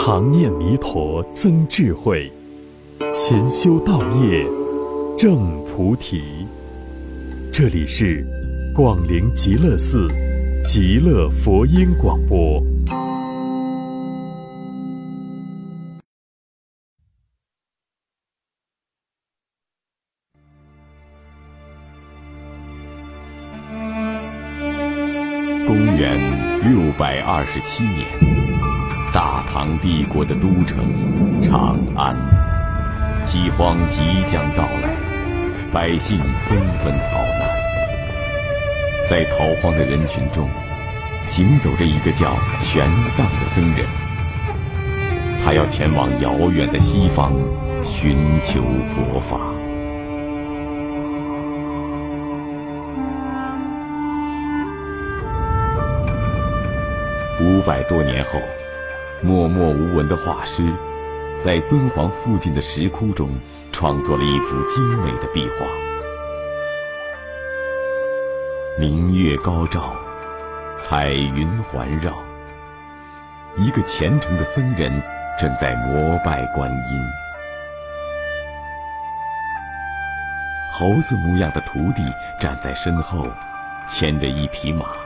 常念弥陀增智慧，勤修道业正菩提。这里是广陵极乐寺极乐佛音广播。 公元627年，大唐帝国的都城长安，饥荒即将到来，百姓纷纷逃难。在逃荒的人群中，行走着一个叫玄奘的僧人，他要前往遥远的西方，寻求佛法。500多年后，默默无闻的画师在敦煌附近的石窟中创作了一幅精美的壁画。明月高照，彩云环绕，一个虔诚的僧人正在膜拜观音。猴子模样的徒弟站在身后，牵着一匹马。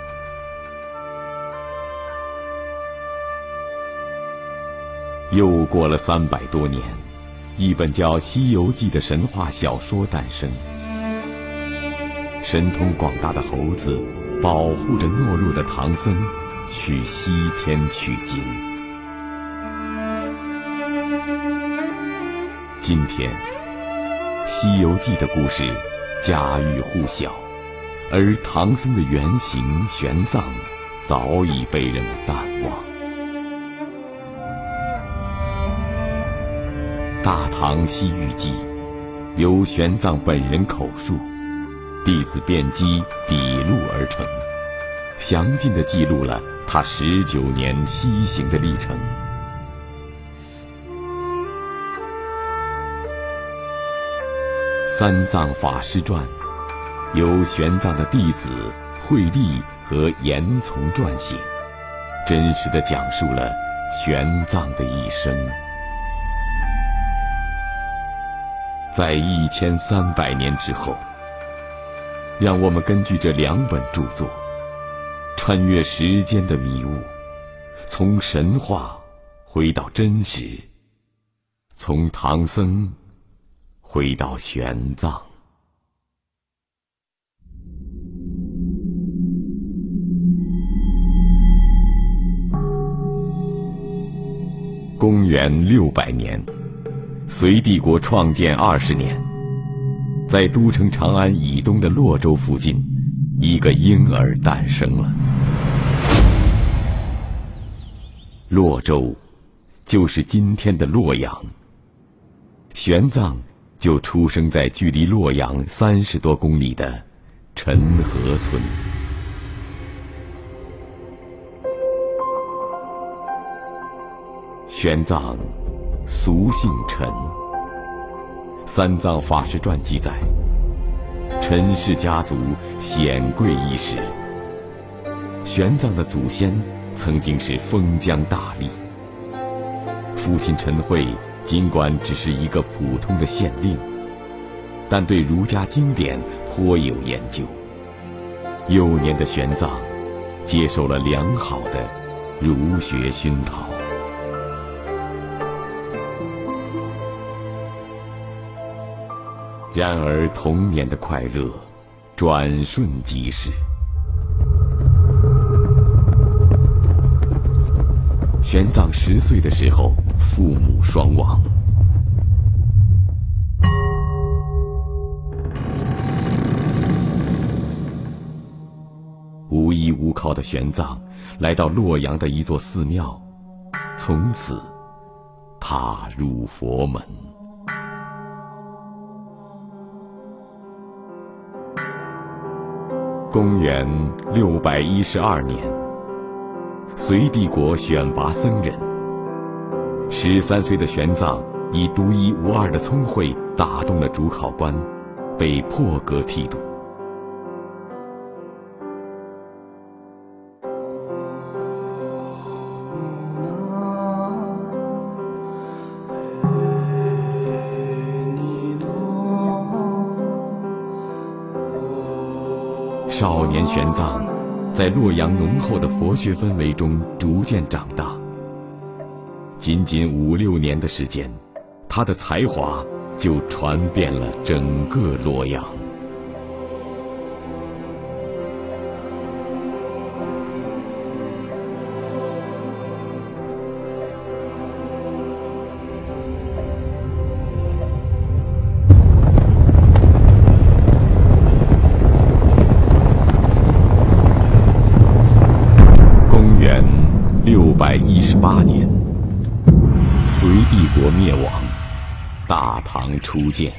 又过了300多年，一本叫《西游记》的神话小说诞生。神通广大的猴子保护着懦弱的唐僧去西天取经。今天，《西游记》的故事家喻户晓，而唐僧的原型玄奘早已被人们淡忘。《大唐西域记》由玄奘本人口述，弟子辩机笔录而成，详尽地记录了他19年西行的历程。三藏法师传由玄奘的弟子慧立和严从撰写，真实地讲述了玄奘的一生。在1300年之后，让我们根据这2本著作，穿越时间的迷雾，从神话回到真实，从唐僧回到玄奘。公元600年，隋帝国创建20年，在都城长安以东的洛州附近，一个婴儿诞生了。洛州就是今天的洛阳，玄奘就出生在距离洛阳30多公里的陈河村。玄奘俗姓陈，三藏法师传记载，陈氏家族显贵一时。玄奘的祖先曾经是封疆大吏，父亲陈慧尽管只是一个普通的县令，但对儒家经典颇有研究。幼年的玄奘接受了良好的儒学熏陶。然而童年的快乐转瞬即逝。玄奘10岁的时候，父母双亡。无依无靠的玄奘来到洛阳的一座寺庙，从此踏入佛门。公元612年，隋帝国选拔僧人，13岁的玄奘以独一无二的聪慧打动了主考官，被破格剃度。 少年玄奘在洛阳浓厚的佛学氛围中逐渐长大。仅仅5、6年的时间，他的才华就传遍了整个洛阳。公元618年，隋帝国灭亡，大唐初建。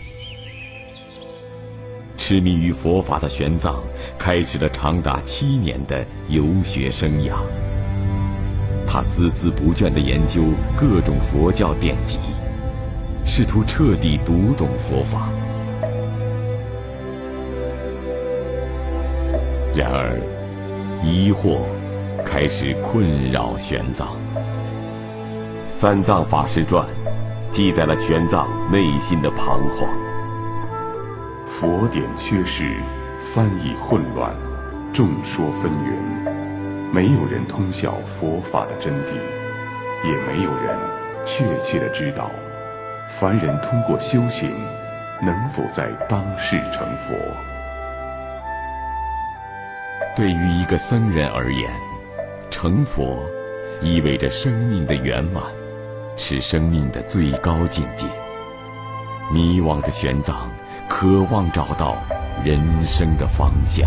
痴迷于佛法的玄奘开始了长达7年的游学生涯。他孜孜不倦地研究各种佛教典籍，试图彻底读懂佛法。然而，疑惑开始困扰玄奘。《三藏法师传》记载了玄奘内心的彷徨。 佛典缺失，翻译混乱，众说纷纭，没有人通晓佛法的真谛，也没有人确切地知道，凡人通过修行，能否在当世成佛。 对于一个僧人而言，成佛意味着生命的圆满，是生命的最高境界。迷惘的玄奘渴望找到人生的方向。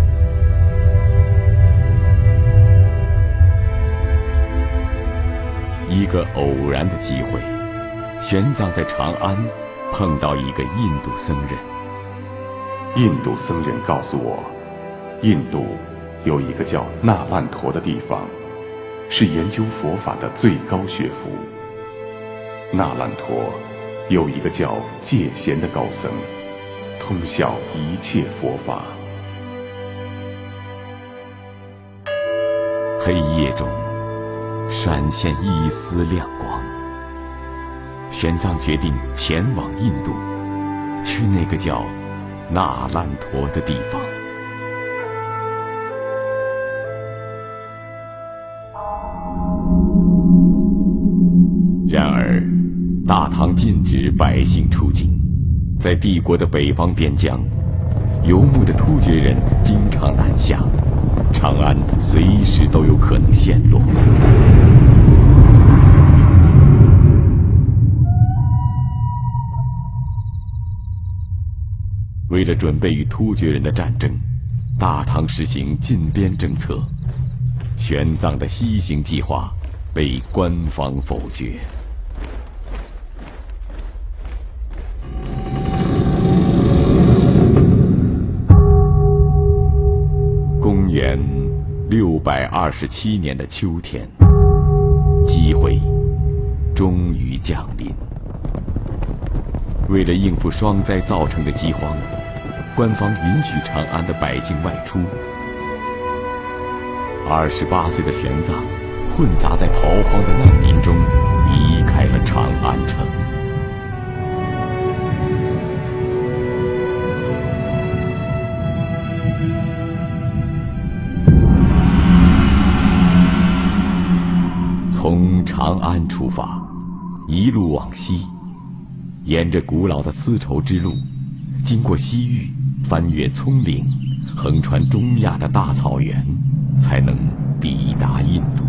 一个偶然的机会，玄奘在长安碰到一个印度僧人。 印度僧人告诉我，印度有一个叫那烂陀的地方，是研究佛法的最高学府。那烂陀有一个叫戒贤的高僧，通晓一切佛法。 黑夜中闪现一丝亮光，玄奘决定前往印度，去那个叫那烂陀的地方。然而，大唐禁止百姓出境，在帝国的北方边疆，游牧的突厥人经常南下，长安随时都有可能陷落。为了准备与突厥人的战争，大唐实行禁边政策，玄奘的西行计划被官方否决。公元627年的秋天，机会终于降临。为了应付霜灾造成的饥荒，官方允许长安的百姓外出。28岁的玄奘混杂在逃荒的难民中，离开了长安城。从长安出发，一路往西，沿着古老的丝绸之路，经过西域，翻越葱岭，横穿中亚的大草原，才能抵达印度。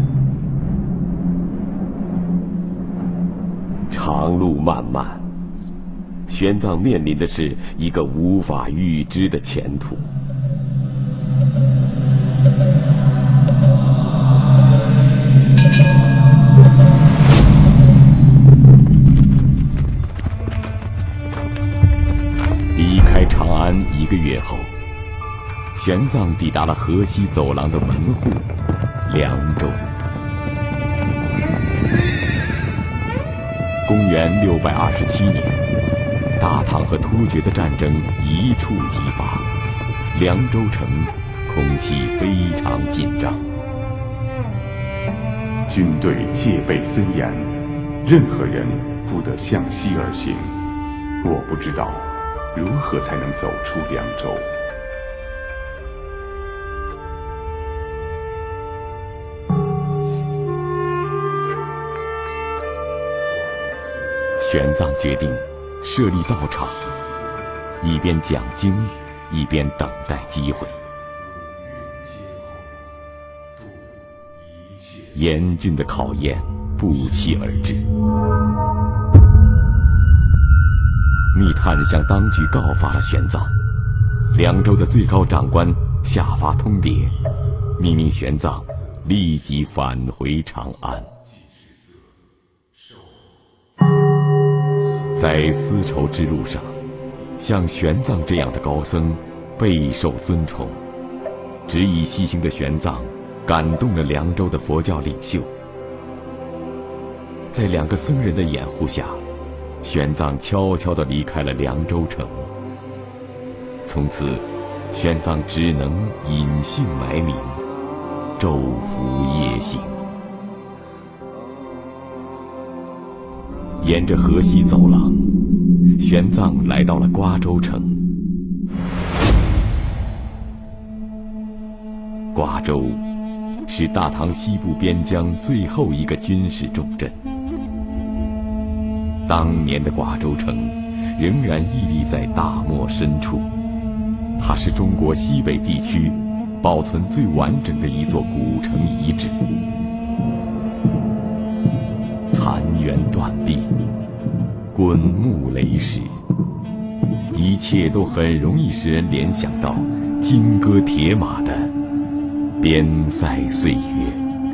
长路漫漫，玄奘面临的是一个无法预知的前途。离开长安1个月后，玄奘抵达了河西走廊的门户凉州。公元627年，大唐和突厥的战争一触即发，凉州城空气非常紧张。 军队戒备森严，任何人不得向西而行。我不知道如何才能走出凉州。 玄奘决定设立道场，一边讲经，一边等待机会。严峻的考验不期而至。密探向当局告发了玄奘，凉州的最高长官下发通牒，命令玄奘立即返回长安。在丝绸之路上，像玄奘这样的高僧备受尊崇，执意西行的玄奘感动了凉州的佛教领袖。在2个僧人的掩护下，玄奘悄悄地离开了凉州城。从此，玄奘只能隐姓埋名，昼伏夜行。沿着河西走廊，玄奘来到了瓜州城。瓜州是大唐西部边疆最后一个军事重镇。当年的瓜州城仍然屹立在大漠深处，它是中国西北地区保存最完整的一座古城遗址。残垣断壁，滚木雷石，一切都很容易使人联想到金戈铁马的边塞岁月。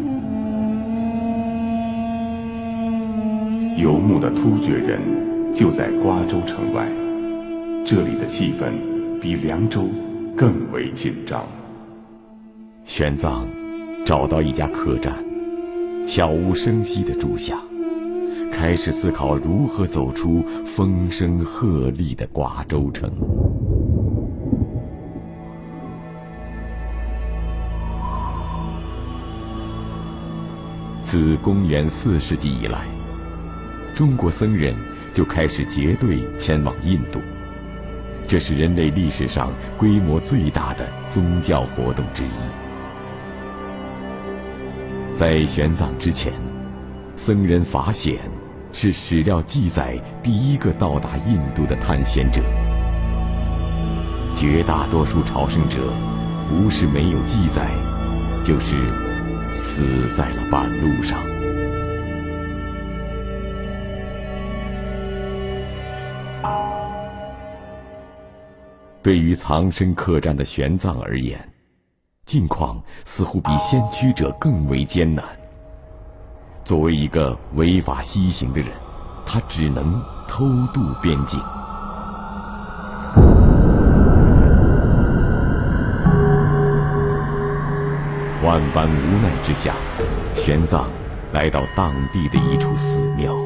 游牧的突厥人就在瓜州城外，这里的气氛比凉州更为紧张。 玄奘找到一家客栈，悄无声息地住下，开始思考如何走出风声鹤唳的瓜州城。自公元4世纪以来，中国僧人就开始结队前往印度，这是人类历史上规模最大的宗教活动之一。在玄奘之前，僧人法显是史料记载第一个到达印度的探险者。绝大多数朝圣者不是没有记载，就是死在了半路上。对于藏身客栈的玄奘而言，境况似乎比先驱者更为艰难。作为一个违法西行的人，他只能偷渡边境。万般无奈之下，玄奘来到当地的一处寺庙。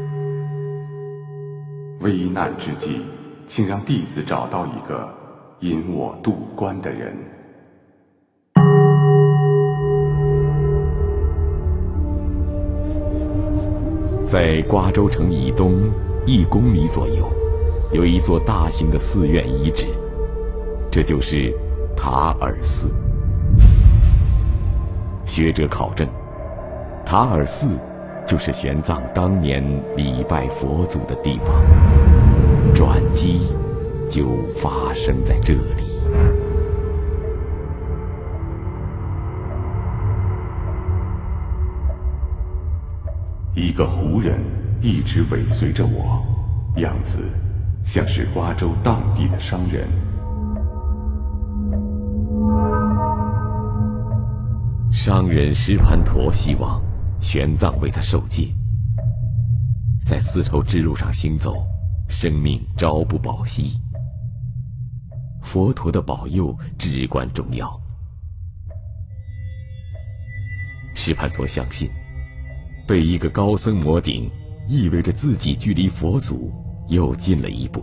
危难之际，请让弟子找到一个引我渡关的人。 在瓜州城以东1公里左右，有一座大型的寺院遗址，这就是塔尔寺。学者考证，塔尔寺就是玄奘当年礼拜佛祖的地方，转机就发生在这里。 一个胡人一直尾随着我，样子像是瓜州当地的商人。 商人石盘陀希望玄奘为他受戒。在丝绸之路上行走，生命朝不保夕，佛陀的保佑至关重要。石盘陀相信，被一个高僧摩顶，意味着自己距离佛祖又近了一步。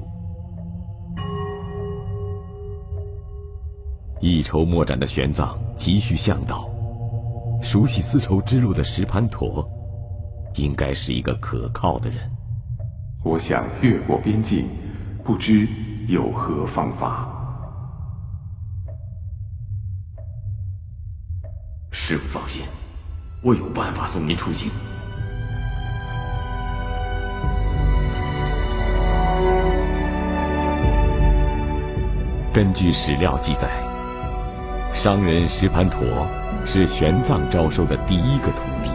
一筹莫展的玄奘急需向导，熟悉丝绸之路的石盘陀应该是一个可靠的人。 我想越过边境，不知有何方法。 师父放心，我有办法送您出境。 根据史料记载，商人石盘陀是玄奘招收的第一个徒弟。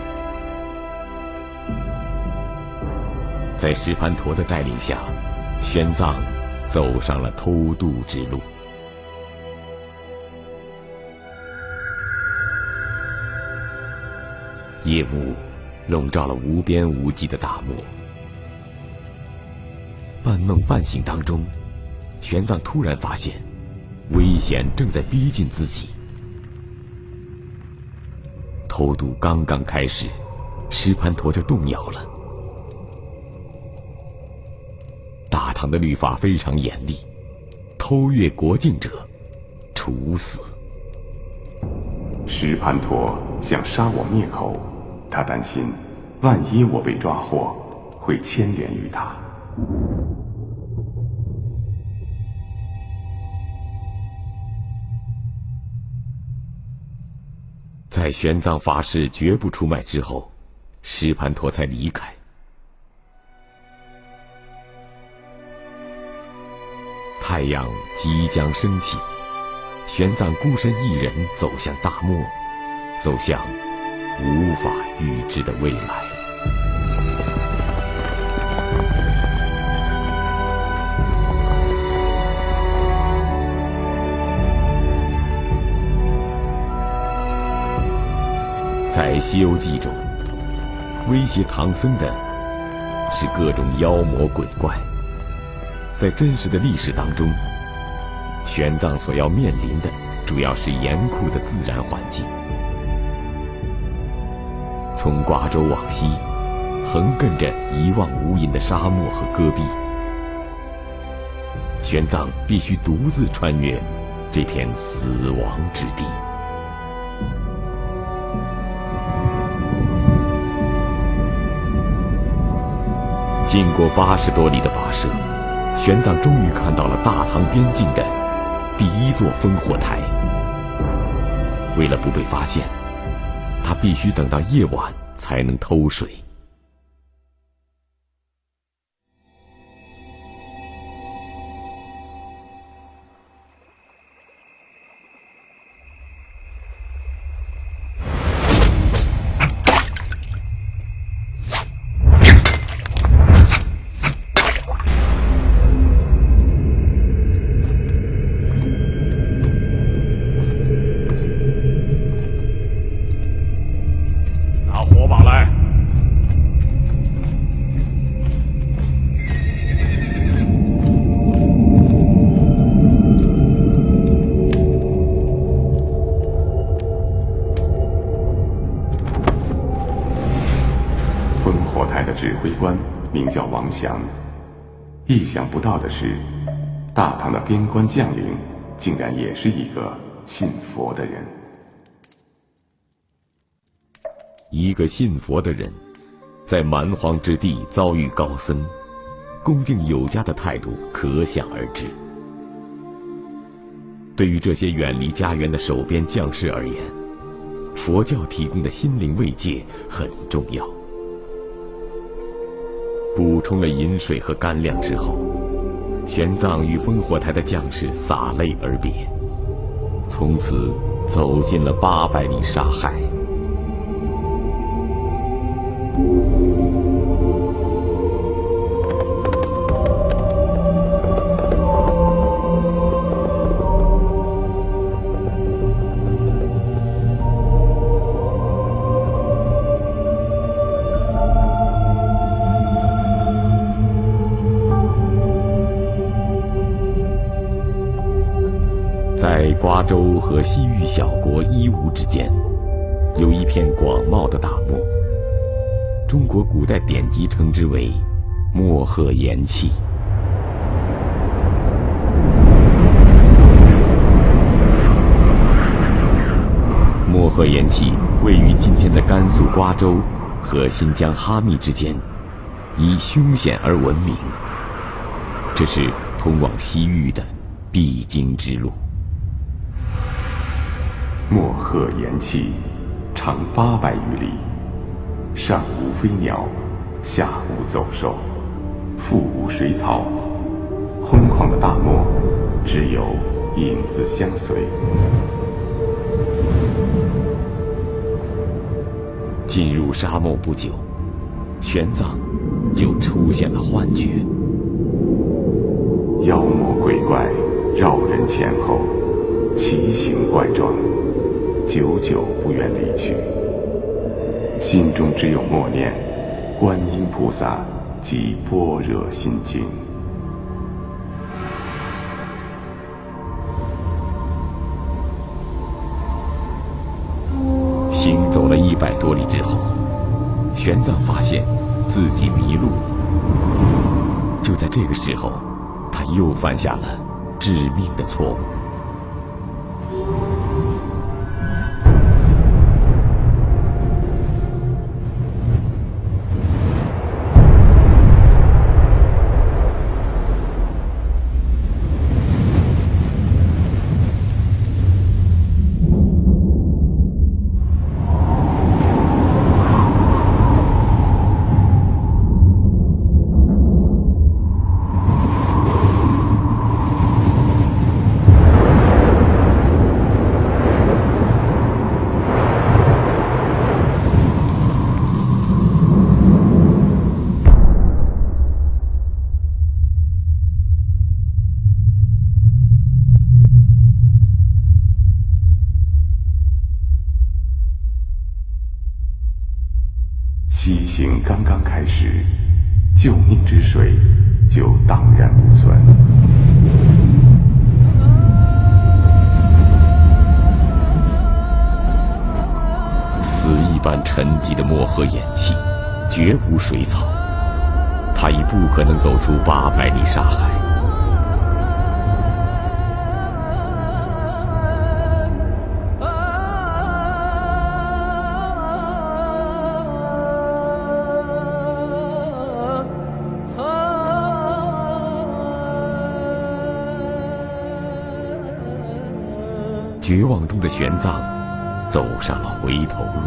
在石盘陀的带领下，玄奘走上了偷渡之路。夜幕笼罩了无边无际的大漠，半梦半醒当中，玄奘突然发现危险正在逼近自己。偷渡刚刚开始，石盘陀就动摇了。大唐的律法非常严厉，偷越国境者处死。 石盘陀想杀我灭口，他担心万一我被抓获，会牵连于他。 在玄奘发誓绝不出卖之后，石盘陀才离开。太阳即将升起，玄奘孤身一人走向大漠，走向无法预知的未来。在《西游记》中，威胁唐僧的是各种妖魔鬼怪。在真实的历史当中，玄奘所要面临的主要是严酷的自然环境。从瓜州往西，横亘着一望无垠的沙漠和戈壁，玄奘必须独自穿越这片死亡之地。经过80多里的跋涉，玄奘终于看到了大唐边境的第一座烽火台。为了不被发现，他必须等到夜晚才能偷水。 指挥官名叫王祥。意想不到的是，大唐的边关将领竟然也是一个信佛的人。 一个信佛的人，在蛮荒之地遭遇高僧，恭敬有加的态度可想而知。对于这些远离家园的守边将士而言，佛教提供的心灵慰藉很重要。补充了饮水和干粮之后，玄奘与烽火台的将士洒泪而别，从此走进了800里沙海。在瓜州和西域小国伊吾之间，有一片广袤的大漠，中国古代典籍称之为漠河延碛。漠河延碛位于今天的甘肃瓜州和新疆哈密之间，以凶险而闻名。这是通往西域的必经之路。 漠河延碛，长800余里，上无飞鸟，下无走兽，腹无水草，空旷的大漠只有影子相随。 进入沙漠不久，玄奘就出现了幻觉， 妖魔鬼怪绕人前后，奇形怪状，久久不愿离去，心中只有默念观音菩萨及般若心经。 行走了100多里之后，玄奘发现自己迷路。就在这个时候，他又犯下了致命的错误。 西行刚刚开始，救命之水就荡然无存。 死一般沉寂的漠河眼气，绝无水草，他已不可能走出800里沙海。绝望中的玄奘走上了回头路。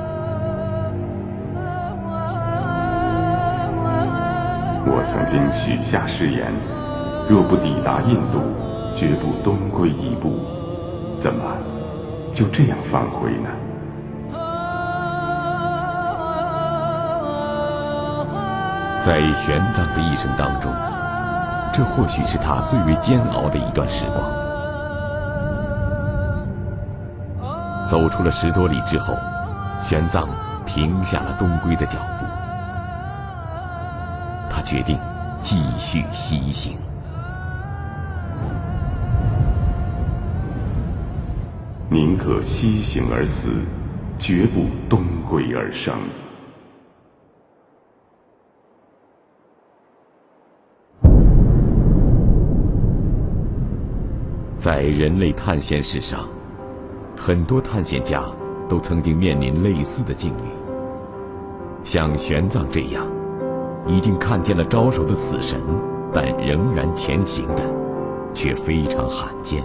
我曾经许下誓言，若不抵达印度，绝不东归一步。怎么就这样反悔呢？ 在玄奘的一生当中，这或许是他最为煎熬的一段时光。走出了10多里之后，玄奘停下了东归的脚步。他决定继续西行。 宁可西行而死，绝不东归而生。 在人类探险史上，很多探险家都曾经面临类似的境遇。像玄奘这样已经看见了招手的死神，但仍然前行的，却非常罕见。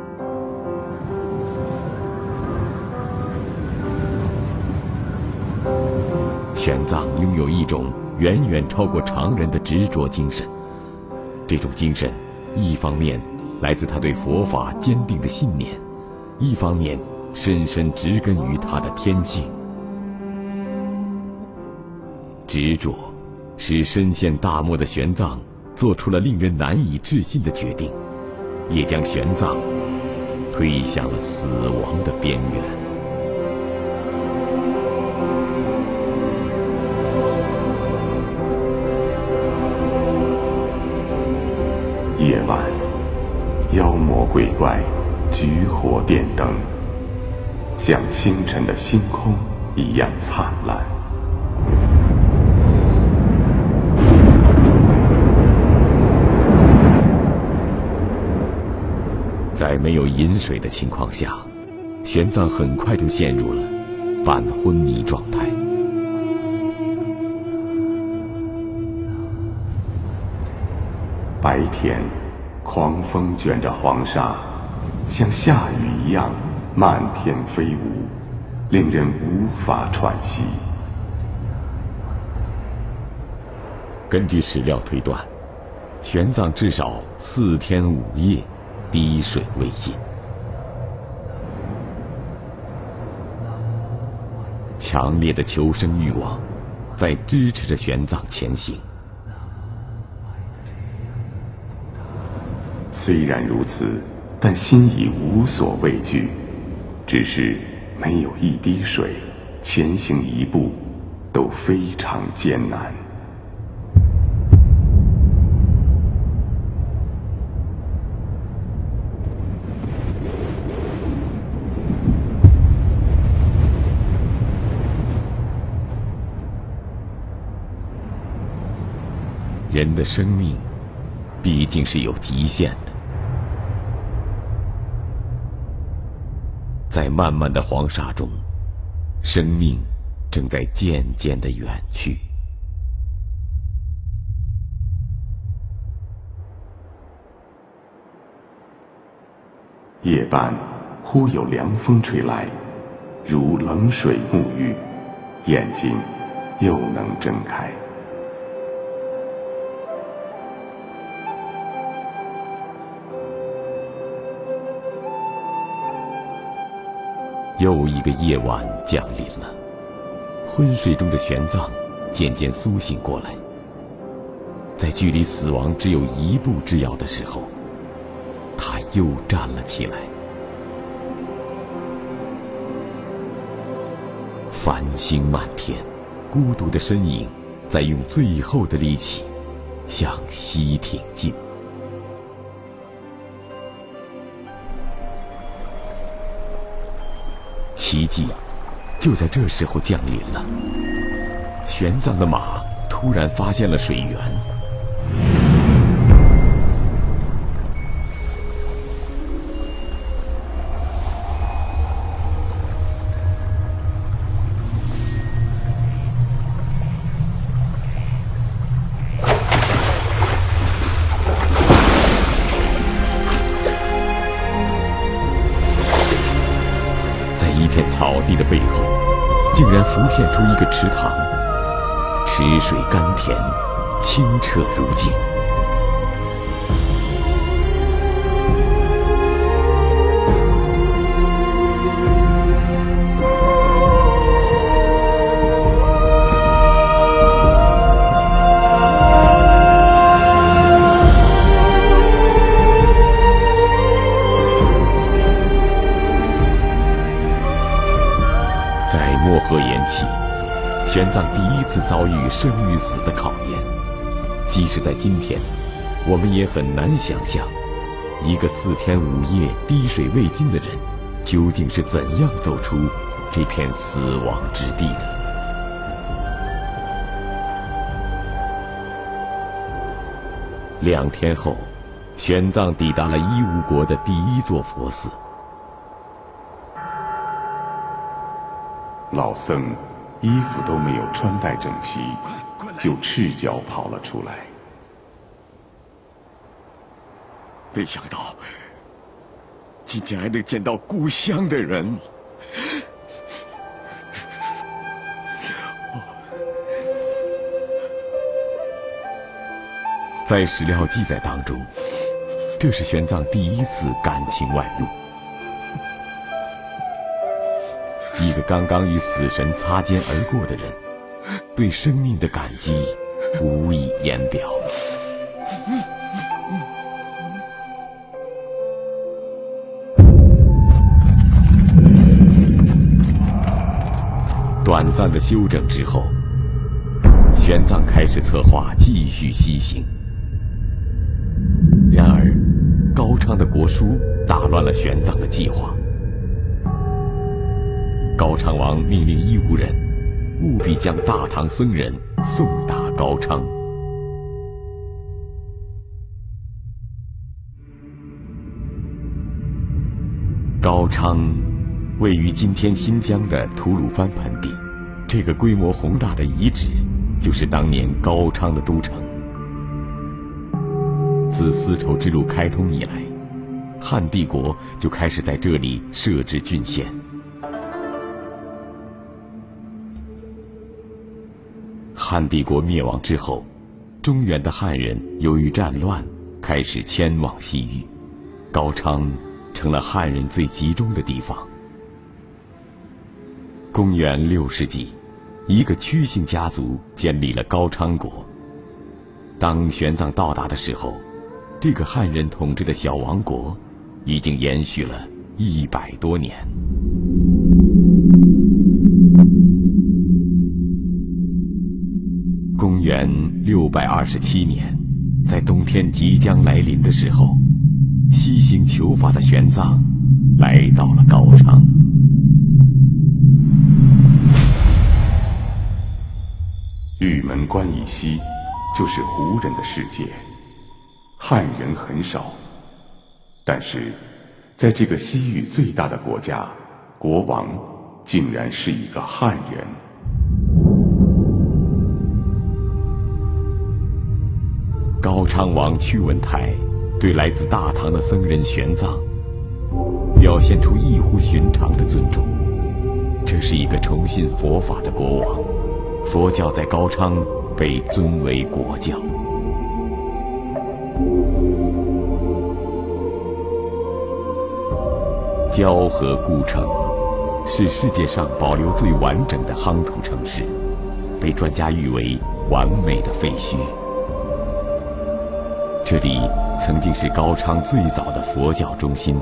玄奘拥有一种远远超过常人的执着精神，这种精神一方面来自他对佛法坚定的信念，一方面深深植根于他的天性。执着使深陷大漠的玄奘做出了令人难以置信的决定，也将玄奘推向了死亡的边缘。 夜晚，妖魔鬼怪举火点灯，像清晨的星空一样灿烂。 在没有饮水的情况下，玄奘很快就陷入了半昏迷状态。 白天，狂风卷着黄沙，像下雨一样漫天飞舞，令人无法喘息。 根据史料推断，玄奘至少4天5夜滴水未进。强烈的求生欲望在支持着玄奘前行。 虽然如此，但心已无所畏惧，只是没有一滴水，前行一步都非常艰难。 人的生命毕竟是有极限的，在漫漫的黄沙中，生命正在渐渐地远去。 夜半忽有凉风吹来，如冷水沐浴，眼睛又能睁开。 又一个夜晚降临了，昏睡中的玄奘渐渐苏醒过来，在距离死亡只有一步之遥的时候，他又站了起来。繁星漫天，孤独的身影在用最后的力气向西挺进。奇迹就在这时候降临了，玄奘的马突然发现了水源。一片草地的背后，竟然浮现出一个池塘，池水甘甜，清澈如镜。在漠河延期，玄奘第一次遭遇生与死的考验。即使在今天，我们也很难想象，一个4天5夜滴水未进的人，究竟是怎样走出这片死亡之地的。2天后，玄奘抵达了伊吾国的第一座佛寺。 老僧衣服都没有穿戴整齐，就赤脚跑了出来。 没想到今天还能见到故乡的人。 在史料记载当中，这是玄奘第一次感情外露。一个刚刚与死神擦肩而过的人，对生命的感激无以言表。短暂的休整之后，玄奘开始策划继续西行。然而，高昌的国书打乱了玄奘的计划。高昌王命令伊吾人务必将大唐僧人送达高昌。高昌位于今天新疆的吐鲁番盆地，这个规模宏大的遗址就是当年高昌的都城。自丝绸之路开通以来，汉帝国就开始在这里设置郡县。汉帝国灭亡之后，中原的汉人由于战乱开始迁往西域， 高昌成了汉人最集中的地方。公元6世纪，一个屈姓家族建立了高昌国。当玄奘到达的时候，这个汉人统治的小王国已经延续了100多年。公元627年，在冬天即将来临的时候，西行求法的玄奘来到了高昌。 玉门关以西就是胡人的世界，汉人很少，但是在这个西域最大的国家，国王竟然是一个汉人。 高昌王屈文泰对来自大唐的僧人玄奘表现出异乎寻常的尊重。这是一个崇信佛法的国王，佛教在高昌被尊为国教。交河故城是世界上保留最完整的夯土城市，被专家誉为完美的废墟。这里曾经是高昌最早的佛教中心。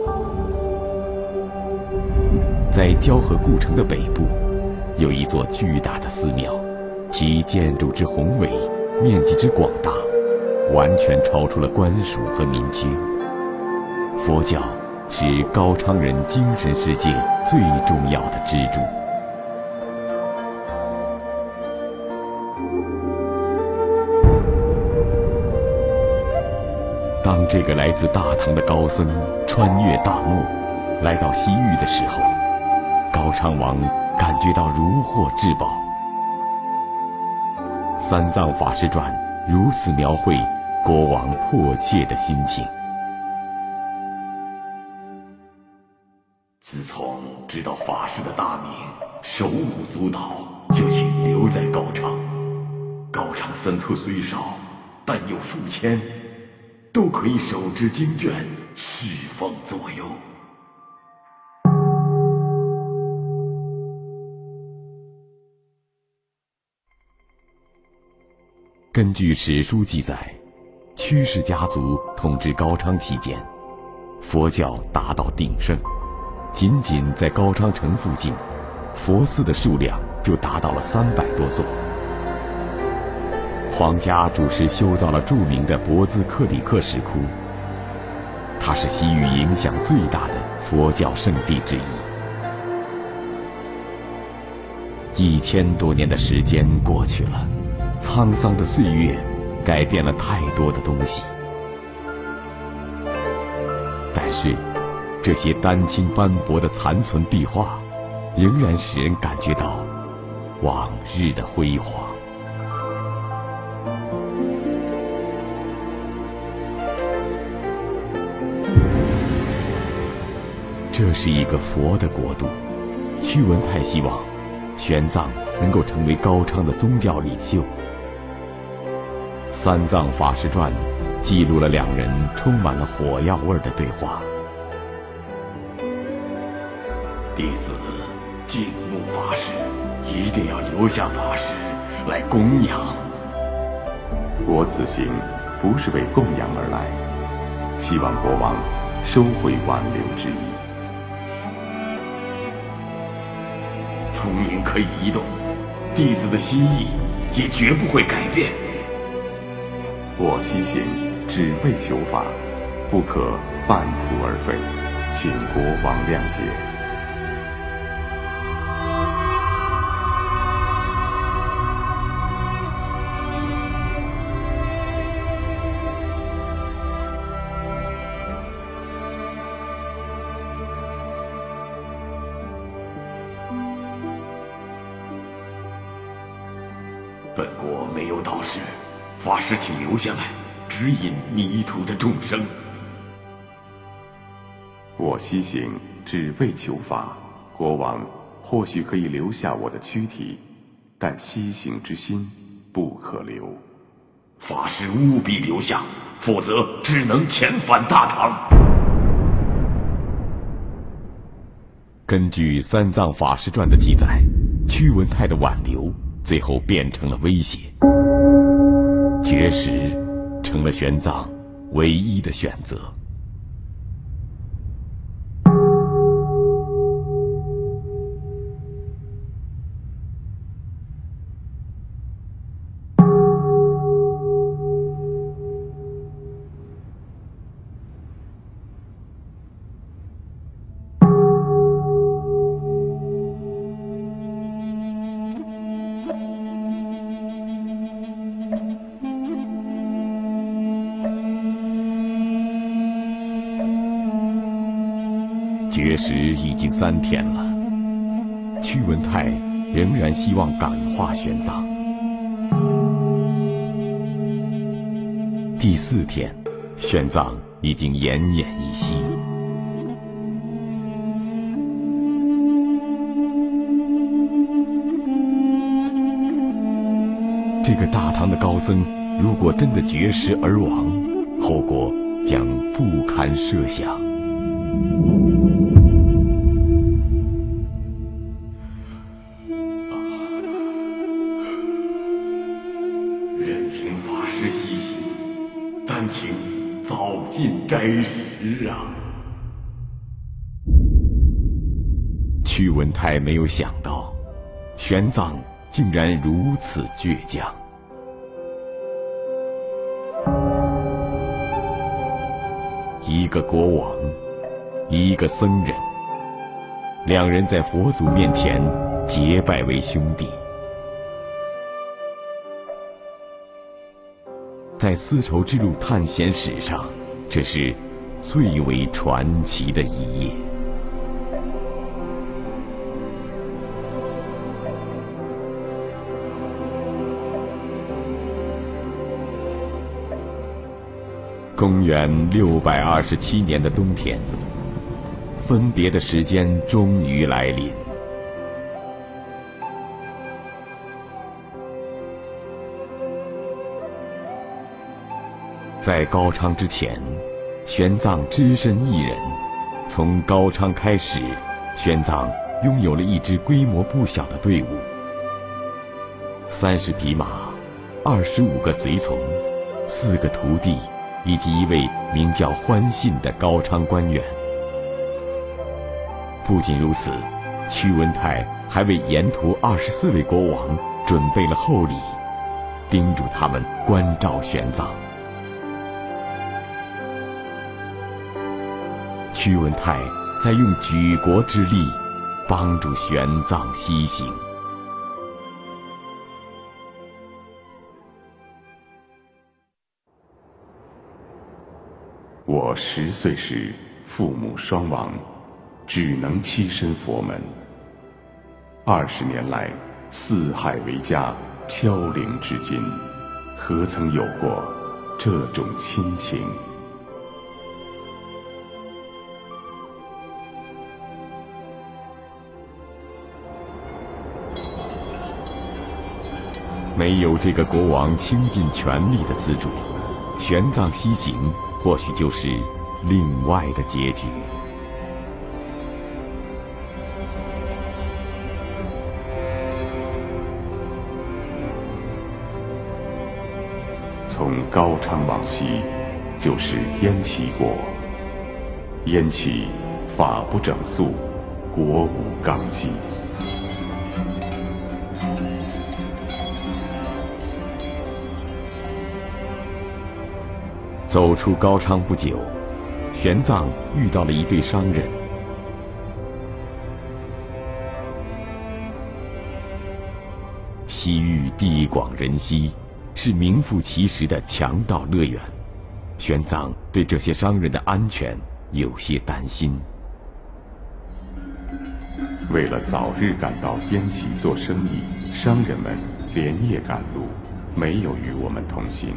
在交河故城的北部，有一座巨大的寺庙，其建筑之宏伟，面积之广大，完全超出了官署和民居。佛教是高昌人精神世界最重要的支柱。当这个来自大唐的高僧穿越大漠，来到西域的时候，高昌王感觉到如获至宝。《三藏法师传》如此描绘国王迫切的心情： 自从知道法师的大名，手舞足蹈，就请留在高昌。高昌僧徒虽少，但有数千，都可以手执经卷，侍奉左右。 根据史书记载，屈氏家族统治高昌期间，佛教达到鼎盛，仅仅在高昌城附近，佛寺的数量就达到了300多座。皇家主持修造了著名的博兹克里克石窟，它是西域影响最大的佛教圣地之一。1000多年的时间过去了，沧桑的岁月改变了太多的东西，但是这些丹青斑驳的残存壁画，仍然使人感觉到往日的辉煌。这是一个佛的国度，屈文泰希望玄奘能够成为高昌的宗教领袖。《三藏法师传》记录了两人充满了火药味的对话。 弟子敬慕法师，一定要留下法师来供养。 我此行不是为供养而来，希望国王收回挽留之意。 丛林可以移动，弟子的心意也绝不会改变。 我西行只为求法，不可半途而废，请国王谅解。 本国没有道士，法师请留下来，指引迷途的众生。 我西行只为求法，国王或许可以留下我的躯体，但西行之心不可留。 法师务必留下，否则只能遣返大唐。 根据《三藏法师传》的记载，屈文泰的挽留最后变成了威胁，绝食成了玄奘唯一的选择。绝食已经3天了，屈文泰仍然希望感化玄奘。第4天，玄奘已经奄奄一息。这个大唐的高僧，如果真的绝食而亡，后果将不堪设想。 任凭法师西行，但请早尽斋食啊！ 屈文泰没有想到，玄奘竟然如此倔强。一个国王，一个僧人，两人在佛祖面前结拜为兄弟。在丝绸之路探险史上，这是最为传奇的一页。公元627年的冬天，分别的时间终于来临。在高昌之前，玄奘只身一人。从高昌开始，玄奘拥有了一支规模不小的队伍，30匹马，25个随从，4个徒弟，以及一位名叫欢信的高昌官员。不仅如此，屈文泰还为沿途24位国王准备了厚礼，叮嘱他们关照玄奘。屈文泰在用举国之力帮助玄奘西行。 我10岁时父母双亡，只能栖身佛门。20年来四海为家，飘零至今，何曾有过这种亲情？ 没有这个国王倾尽全力的资助，玄奘西行或许就是另外的结局。 从高昌往西，就是燕齐国。燕齐法不整肃，国无纲纪。 走出高昌不久，玄奘遇到了一对商人。西域地广人稀，是名副其实的强盗乐园。玄奘对这些商人的安全有些担心。 为了早日赶到燕齐做生意，商人们连夜赶路，没有与我们同行。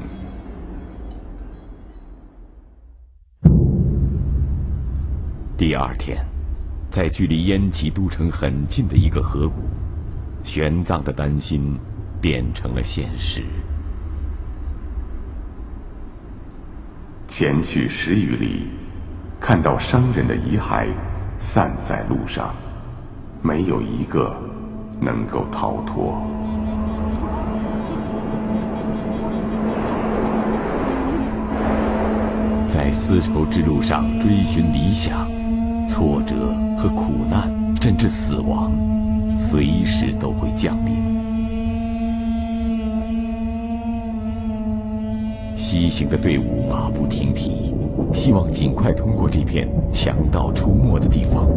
第2天，在距离燕齐都城很近的一个河谷，玄奘的担心变成了现实。 前去10余里，看到商人的遗骸散在路上， 没有一个能够逃脱。 在丝绸之路上追寻理想，挫折和苦难，甚至死亡，随时都会降临。西行的队伍马不停蹄，希望尽快通过这片强盗出没的地方。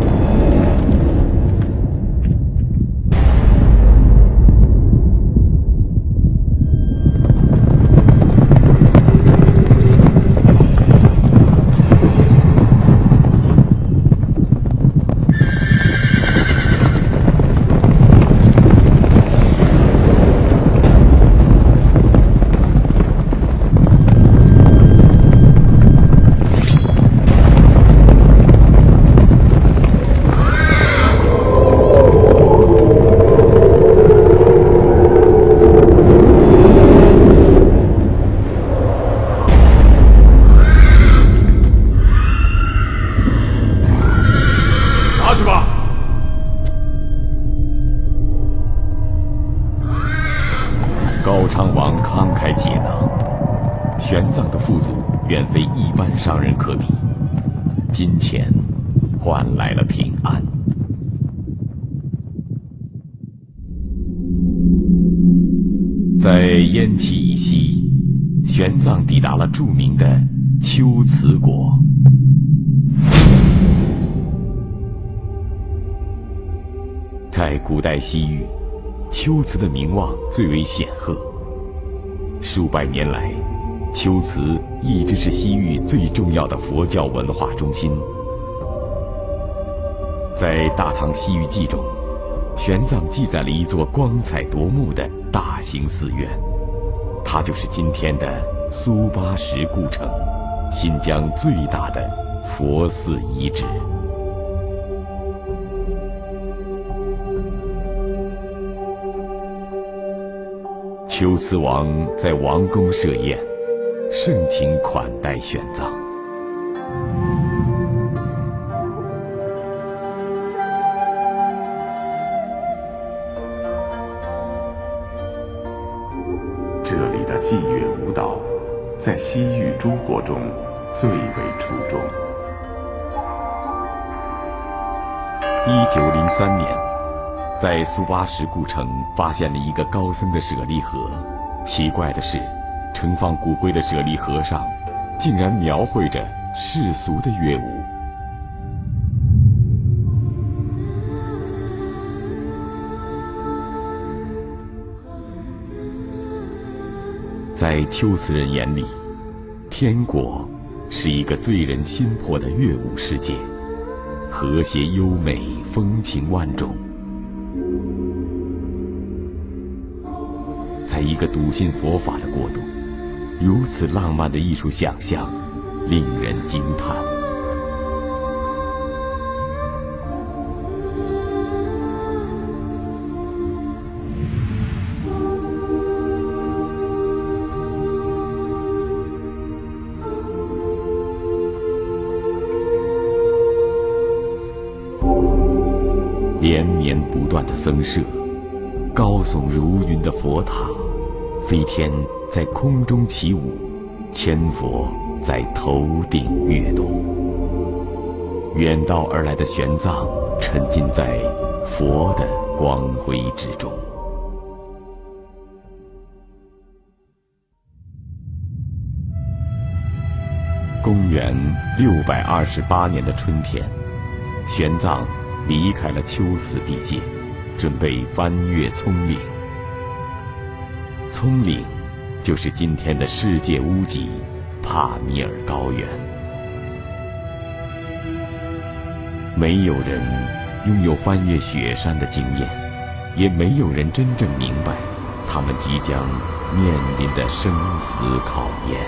高昌王慷慨解囊，玄奘的富足远非一般商人可比，金钱换来了平安。在燕齐以西，玄奘抵达了著名的龟兹国。在古代西域，龟兹的名望最为显赫。数百年来，龟兹一直是西域最重要的佛教文化中心。在《大唐西域记》中，玄奘记载了一座光彩夺目的大型寺院，它就是今天的苏巴什故城，新疆最大的佛寺遗址。龟兹王在王宫设宴，盛情款待玄奘。 这里的祭乐舞蹈，在西域诸国中最为出众。 1903年，在苏巴什故城发现了一个高僧的舍利盒。奇怪的是，盛放骨灰的舍利盒上，竟然描绘着世俗的乐舞。在龟兹人眼里，天国是一个醉人心魄的乐舞世界，和谐优美，风情万种。在一个笃信佛法的国度，如此浪漫的艺术想象，令人惊叹。连绵不断的僧舍，高耸如云的佛塔，飞天在空中起舞，千佛在头顶跃动。远道而来的玄奘沉浸在佛的光辉之中。公元628年的春天，玄奘离开了龟兹地界，准备翻越葱岭。葱岭就是今天的世界屋脊帕米尔高原。没有人拥有翻越雪山的经验，也没有人真正明白他们即将面临的生死考验。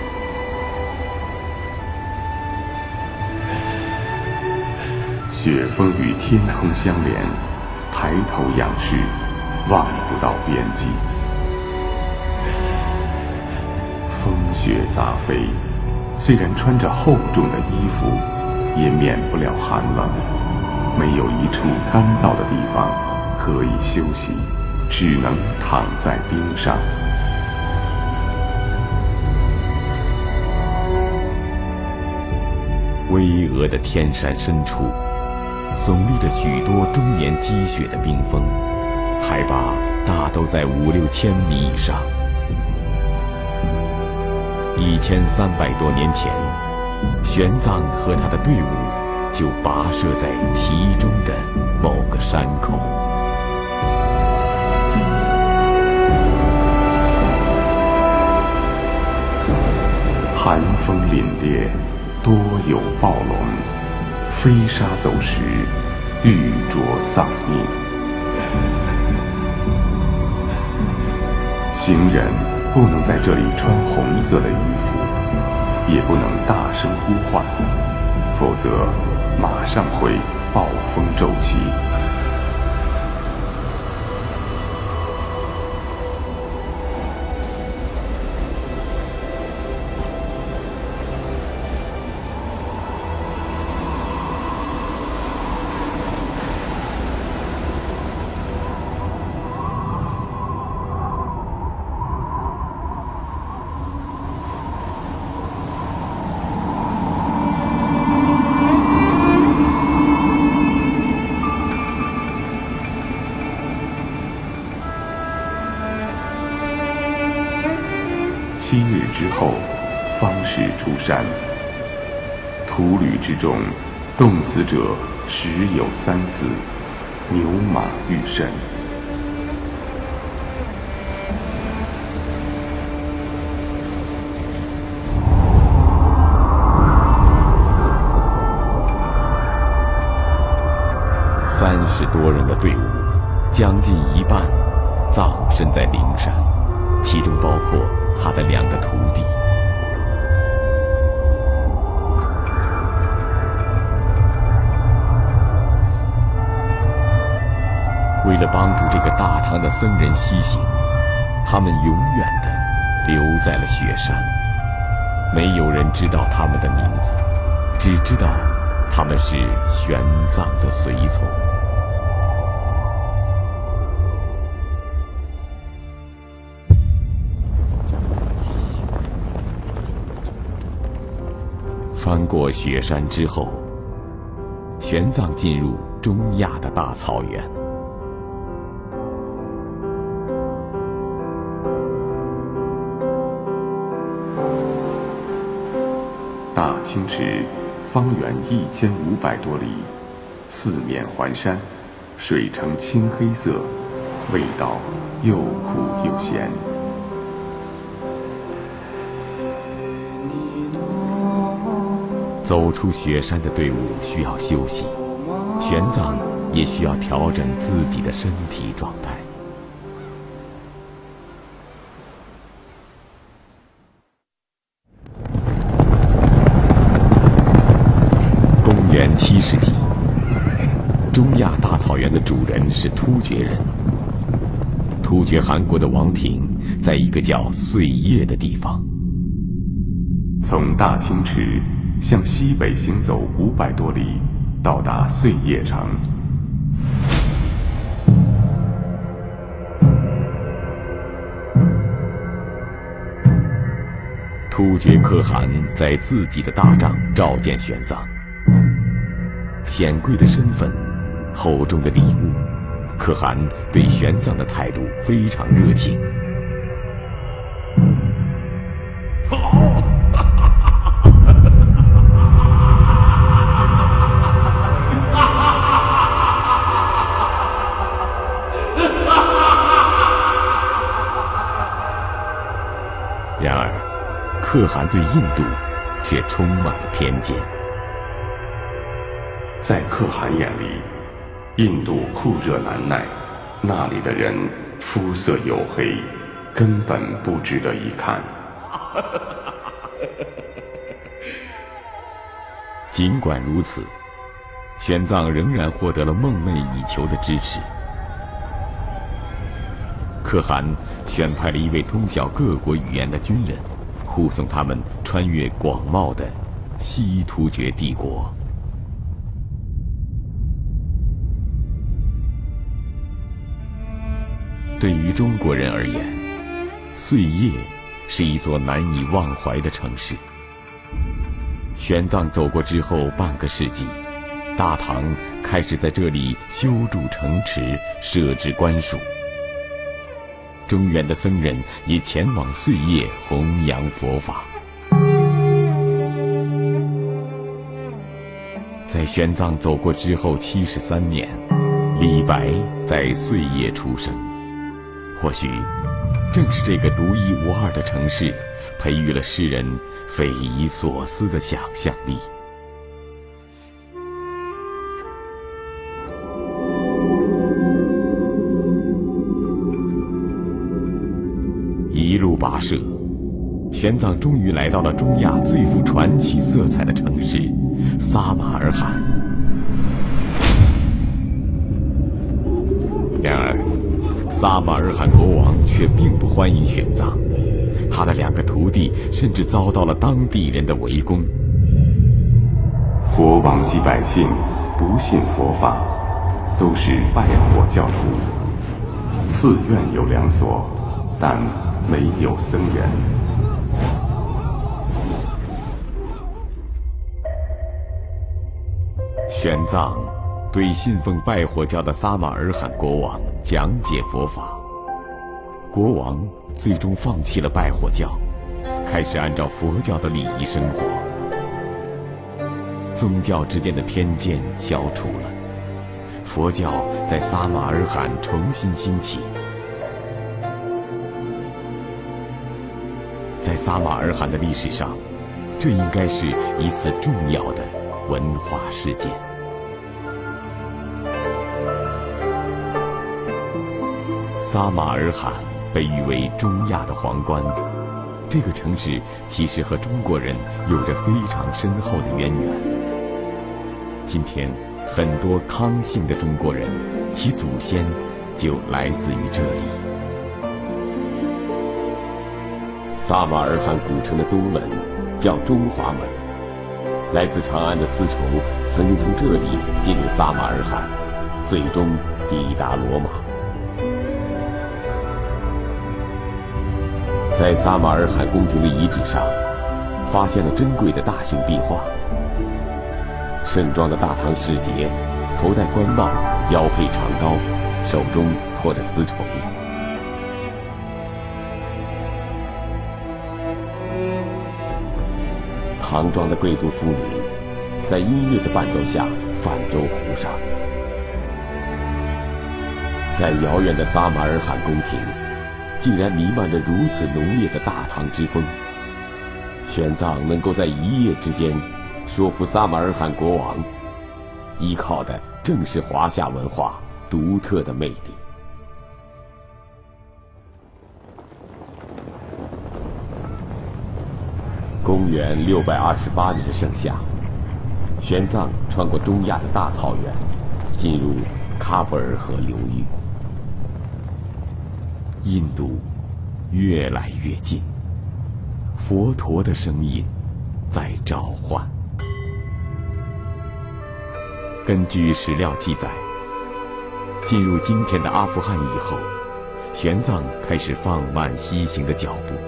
雪峰与天空相连，抬头仰视，望不到边际。风雪杂飞，虽然穿着厚重的衣服，也免不了寒冷。 没有一处干燥的地方可以休息，只能躺在冰上。 巍峨的天山深处，耸立着许多终年积雪的冰峰，海拔大都在5、6千米以上。1300多年前，玄奘和他的队伍就跋涉在其中的某个山口。 寒风凛冽，多有暴龙，飞沙走石，玉琢丧命。行人不能在这里穿红色的衣服，也不能大声呼唤，否则马上会暴风骤起。7日之后，方是出山。途旅之中，冻死者时有3、4，牛马愈甚。 30多人的队伍，将近一半葬身在灵山，其中包括他的2个徒弟。为了帮助这个大唐的僧人西行，他们永远地留在了雪山。没有人知道他们的名字，只知道他们是玄奘的随从。翻过雪山之后，玄奘进入中亚的大草原。 大清池方圆1500多里，四面环山，水呈青黑色，味道又苦又咸。 走出雪山的队伍需要休息，玄奘也需要调整自己的身体状态。公元7世纪，中亚大草原的主人是突厥人。突厥汗国的王庭在一个叫碎叶的地方。 从大清池向西北行走500多里，到达碎叶城。 突厥可汗在自己的大帐召见玄奘，显贵的身份，厚重的礼物，可汗对玄奘的态度非常热情。然而，可汗对印度却充满了偏见。 在可汗眼里，印度酷热难耐，那里的人肤色黝黑，根本不值得一看。 尽管如此，玄奘仍然获得了梦寐以求的支持。可汗选派了一位通晓各国语言的军人，护送他们穿越广袤的西突厥帝国。 对于中国人而言，碎叶是一座难以忘怀的城市。玄奘走过之后半个世纪，大唐开始在这里修筑城池，设置官署。中原的僧人也前往碎叶弘扬佛法。在玄奘走过之后73年，李白在碎叶出生。或许正是这个独一无二的城市，培育了诗人匪夷所思的想象力。一路跋涉，玄奘终于来到了中亚最富传奇色彩的城市撒马尔罕。然而，撒马尔罕国王却并不欢迎玄奘，他的2个徒弟甚至遭到了当地人的围攻。 国王及百姓不信佛法，都是拜火教徒。寺院有2所，但没有僧人。 玄奘对信奉拜火教的撒马尔罕国王讲解佛法，国王最终放弃了拜火教，开始按照佛教的礼仪生活。宗教之间的偏见消除了，佛教在撒马尔罕重新兴起。在撒马尔罕的历史上，这应该是一次重要的文化事件。撒马尔罕被誉为中亚的皇冠，这个城市其实和中国人有着非常深厚的渊源。今天，很多康姓的中国人，其祖先就来自于这里。撒马尔罕古城的东门叫中华门，来自长安的丝绸曾经从这里进入撒马尔罕，最终抵达罗马。在撒马尔罕宫廷的遗址上，发现了珍贵的大型壁画。盛装的大唐使节，头戴官帽，腰佩长刀，手中托着丝绸。唐装的贵族妇女，在音乐的伴奏下泛舟湖上。在遥远的撒马尔罕宫廷，竟然弥漫着如此浓烈的大唐之风。玄奘能够在一夜之间说服撒马尔罕国王，依靠的正是华夏文化独特的魅力。公元628年盛夏，玄奘穿过中亚的大草原，进入喀布尔河流域。印度越来越近，佛陀的声音在召唤。根据史料记载，进入今天的阿富汗以后，玄奘开始放慢西行的脚步。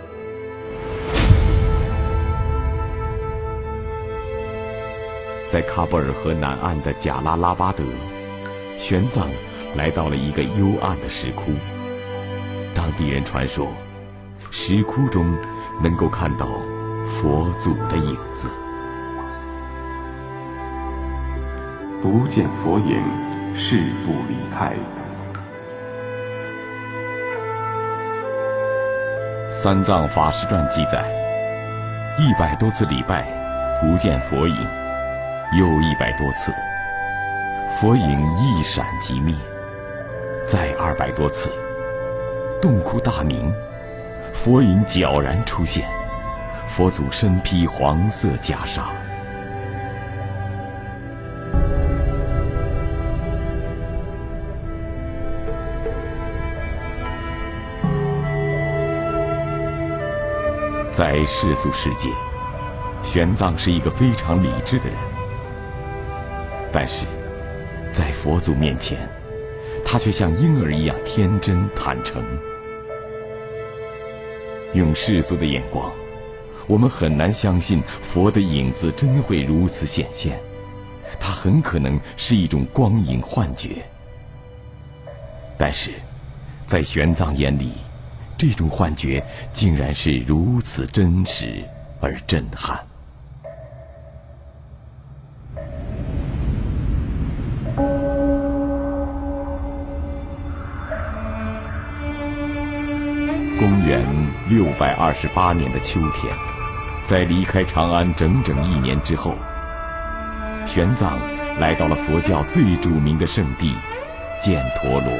在喀布尔河南岸的贾拉拉巴德，玄奘来到了一个幽暗的石窟。当地人传说，石窟中能够看到佛祖的影子。 不见佛影，誓不离开。 三藏法师传记载，100多次礼拜不见佛影，又100多次，佛影一闪即灭，再200多次，洞窟大明，佛影悄然出现，佛祖身披黄色袈裟。在世俗世界，玄奘是一个非常理智的人，但是在佛祖面前， 他却像婴儿一样天真坦诚。用世俗的眼光，我们很难相信佛的影子真会如此显现，它很可能是一种光影幻觉。但是在玄奘眼里，这种幻觉竟然是如此真实而震撼。公元628年的秋天，在离开长安整整1年之后，玄奘来到了佛教最著名的圣地犍陀罗。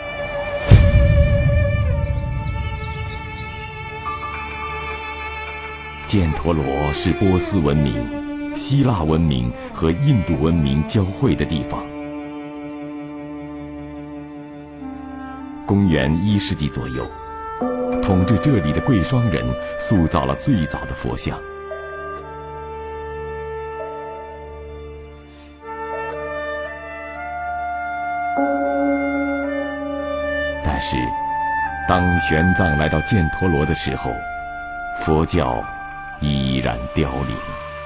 犍陀罗是波斯文明、希腊文明和印度文明交汇的地方。公元1世纪左右，统治这里的贵霜人塑造了最早的佛像。但是，当玄奘来到犍陀罗的时候，佛教依然凋零。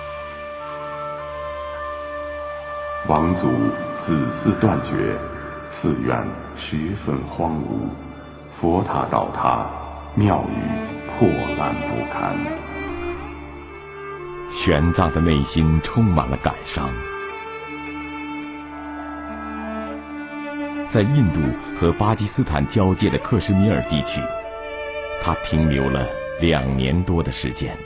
王族子嗣断绝，寺院十分荒芜，佛塔倒塌，庙宇破烂不堪。 玄奘的内心充满了感伤。在印度和巴基斯坦交界的克什米尔地区，他停留了2年多的时间。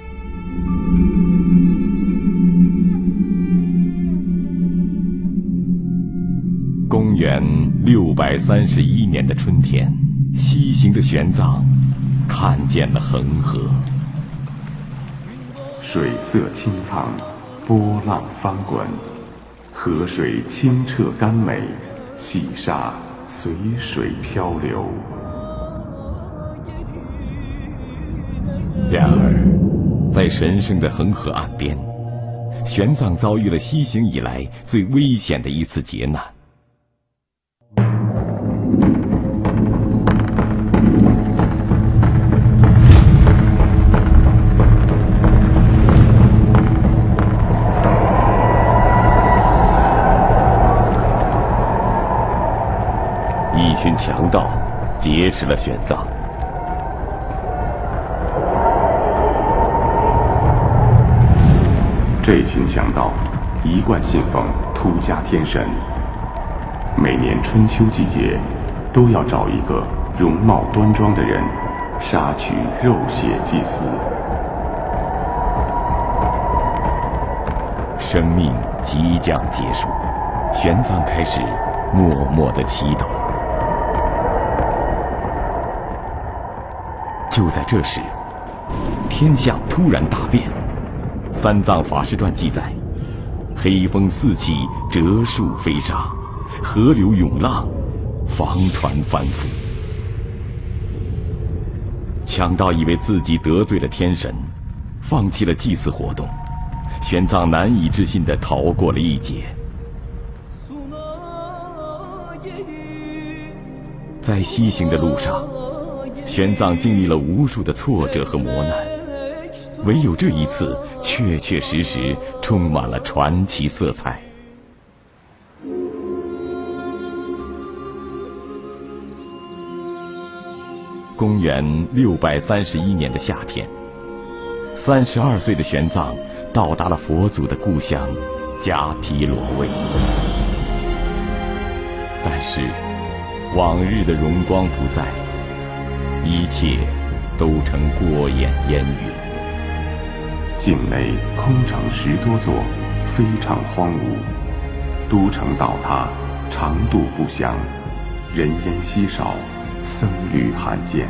公元631年的春天，西行的玄奘看见了恒河。 水色清苍，波浪翻滚，河水清澈甘美，细沙随水漂流。 然而，在神圣的恒河岸边，玄奘遭遇了西行以来最危险的一次劫难。一群强盗劫持了玄奘。 这群强盗一贯信奉出家天神，每年春秋季节都要找一个容貌端庄的人杀取肉血祭祀。 生命即将结束，玄奘开始默默地祈祷。就在这时，天象突然大变。《三藏法师传》记载，黑风四起，折树飞沙，河流涌浪，房船翻覆。强盗以为自己得罪了天神，放弃了祭祀活动，玄奘难以置信地逃过了一劫。在西行的路上，玄奘经历了无数的挫折和磨难，唯有这一次确确实实充满了传奇色彩。公元631年的夏天，32岁的玄奘到达了佛祖的故乡迦毗罗卫。但是往日的荣光不在，一切都成过眼烟云。 境内空城10多座，非常荒芜，都城倒塌，长度不详，人烟稀少，僧侣罕见。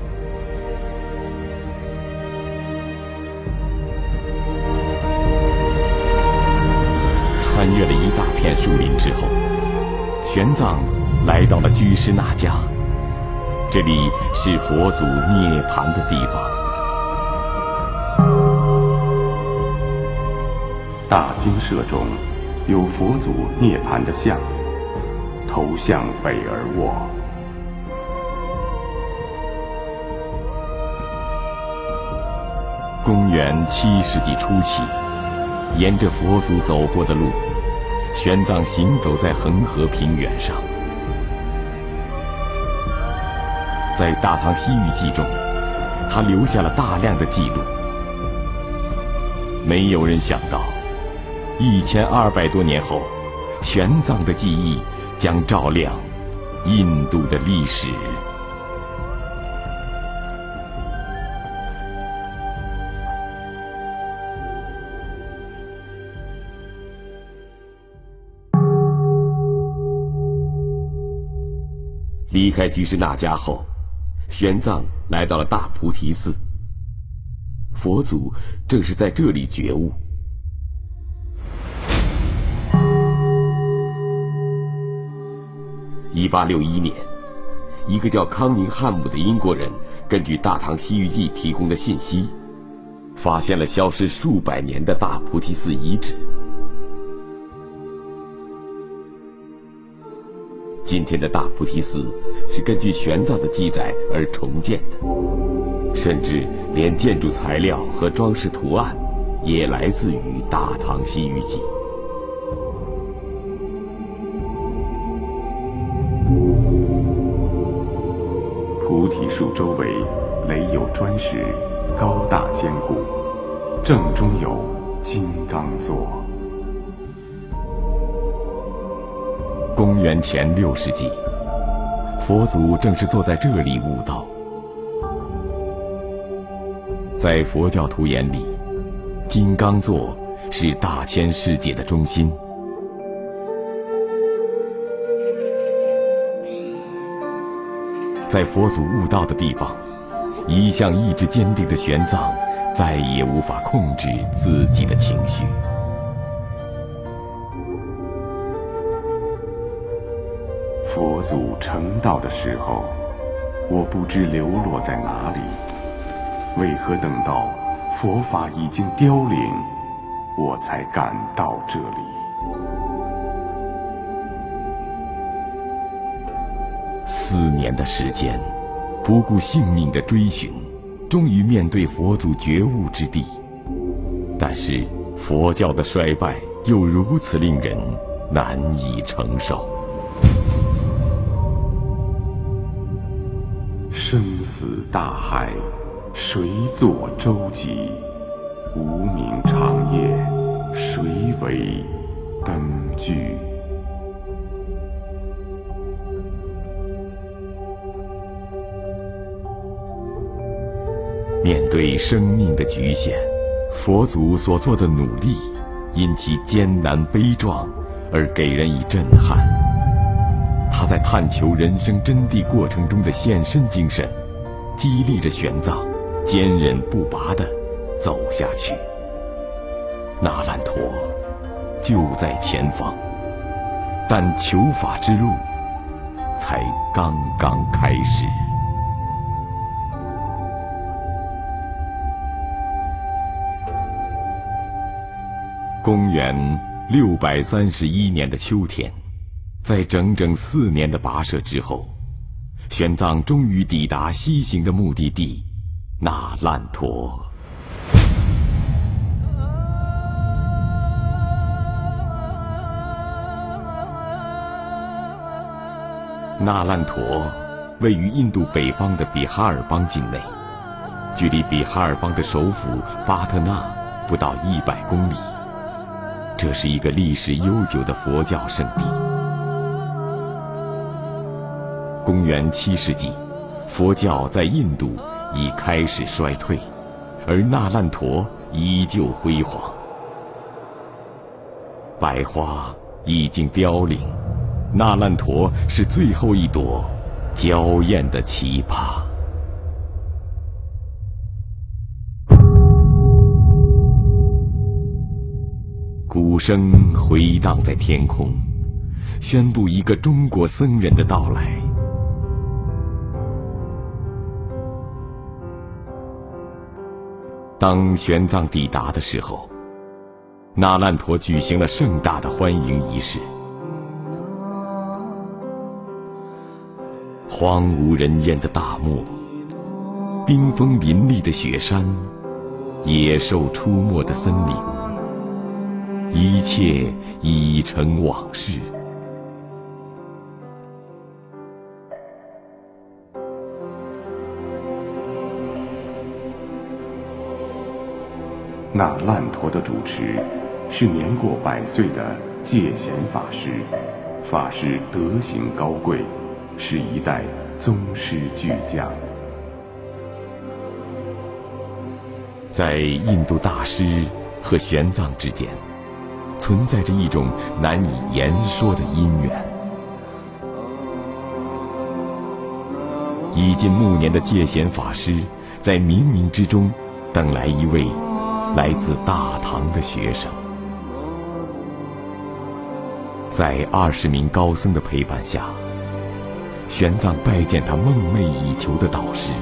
穿越了一大片树林之后，玄奘来到了居士那家，这里是佛祖涅槃的地方。 大精舍中有佛祖涅槃的像， 头向北而卧。 公元7世纪初期，沿着佛祖走过的路，玄奘行走在恒河平原上。在《大唐西域记》中，他留下了大量的记录。没有人想到，1200多年后，玄奘的记忆将照亮印度的历史。离开居士那家后，玄奘来到了大菩提寺。佛祖正是在这里觉悟。1861年，一个叫康宁汉姆的英国人根据《大唐西域记》提供的信息，发现了消失数百年的大菩提寺遗址。今天的大菩提寺是根据玄奘的记载而重建的，甚至连建筑材料和装饰图案也来自于《大唐西域记》。 菩提树周围垒有砖石，高大坚固，正中有金刚座。 公元前6世纪，佛祖正是坐在这里悟道。在佛教徒眼里，金刚座是大千世界的中心。在佛祖悟道的地方，一向意志坚定的玄奘再也无法控制自己的情绪。 佛祖成道的时候，我不知流落在哪里，为何等到佛法已经凋零，我才赶到这里 ？4年的时间，不顾性命的追寻，终于面对佛祖觉悟之地。但是佛教的衰败又如此令人难以承受。 生死大海，谁作舟楫？无名长夜，谁为灯具？ 面对生命的局限，佛祖所做的努力，因其艰难悲壮而给人以震撼。他在探求人生真谛过程中的献身精神，激励着玄奘坚韧不拔地走下去。那烂陀就在前方，但求法之路才刚刚开始。公元631年的秋天，在整整4年的跋涉之后，玄奘终于抵达西行的目的地那烂陀。那烂陀位于印度北方的比哈尔邦境内，距离比哈尔邦的首府巴特纳不到100公里。这是一个历史悠久的佛教圣地。公元7世纪，佛教在印度已开始衰退，而那烂陀依旧辉煌。百花已经凋零，那烂陀是最后一朵娇艳的奇葩。鼓声回荡在天空，宣布一个中国僧人的到来。当玄奘抵达的时候，那烂陀举行了盛大的欢迎仪式。 荒无人烟的大漠，冰封林立的雪山，野兽出没的森林，一切已成往事。 那烂陀的主持是年过100岁的戒贤法师，法师德行高贵，是一代宗师巨匠。 在印度大师和玄奘之间，存在着一种难以言说的因缘。已近暮年的戒贤法师，在冥冥之中等来一位来自大唐的学生。在20名高僧的陪伴下，玄奘拜见他梦寐以求的导师。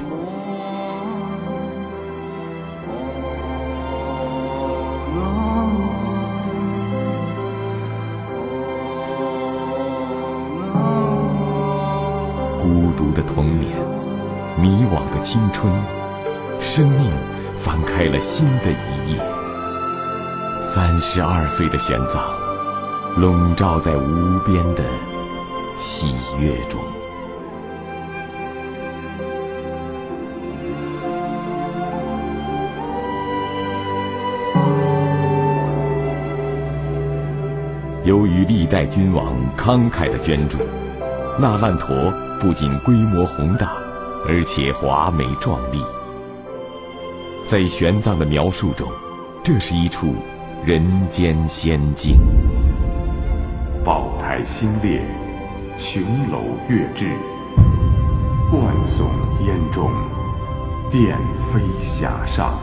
孤独的童年，迷惘的青春，生命翻开了新的一页。32岁的玄奘，笼罩在无边的喜悦中。由于历代君王慷慨的捐助，那烂陀不仅规模宏大，而且华美壮丽。在玄奘的描述中，这是一处人间仙境。 宝台星列，琼楼月至，冠耸烟中，殿飞霞上。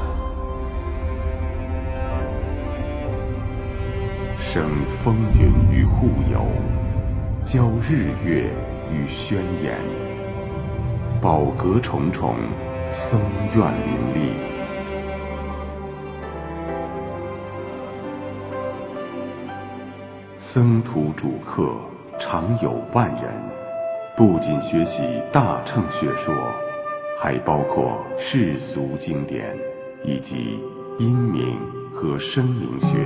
生风云与护佑，交日月与宣言。宝阁重重，僧院林立。僧徒主客常有万人，不仅学习大乘学说，还包括世俗经典以及音明和声明学。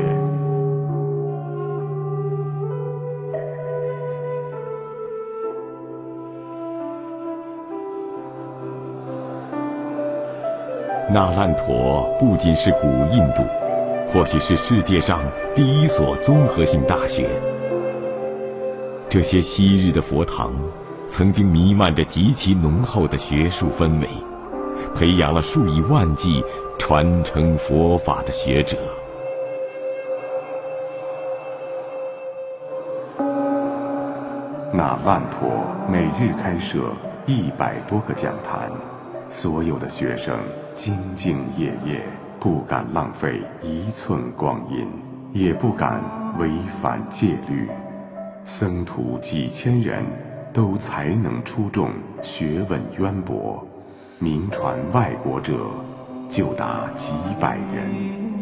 那烂陀不仅是古印度，或许是世界上第一所综合性大学。这些昔日的佛堂，曾经弥漫着极其浓厚的学术氛围，培养了数以万计传承佛法的学者。 那烂陀每日开设100多个讲坛，所有的学生兢兢业业，不敢浪费1寸光阴，也不敢违反戒律。僧徒几千人，都才能出众，学问渊博，名传外国者就达几百人。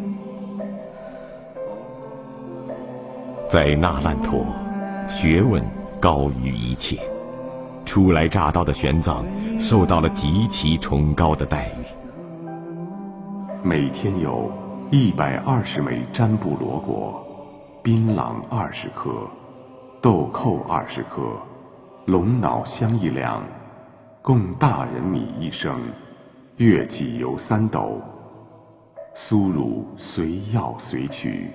在那烂陀，学问高于一切。初来乍到的玄奘受到了极其崇高的待遇。 每天有120枚占卜罗果，槟榔20颗，豆蔻20颗，龙脑香1两，供大人米1升，月季油3斗，酥乳随要随取。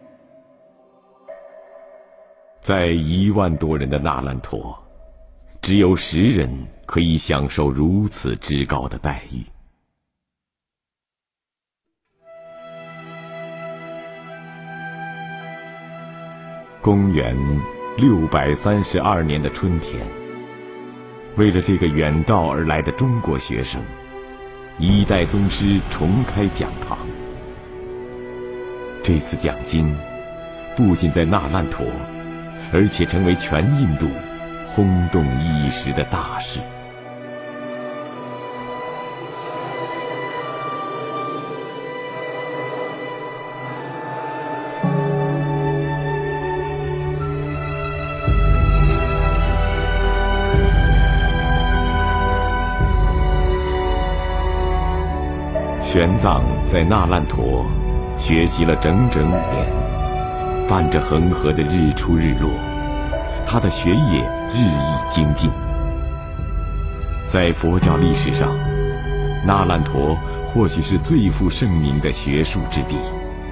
在1万多人的那烂陀，只有10人可以享受如此之高的待遇。公元632年的春天，为了这个远道而来的中国学生，一代宗师重开讲堂。这次讲金不仅在那烂陀，而且成为全印度轰动一时的大事。 玄奘在那烂陀学习了整整5年，伴着恒河的日出日落，他的学业日益精进。在佛教历史上，那烂陀或许是最负盛名的学术之地。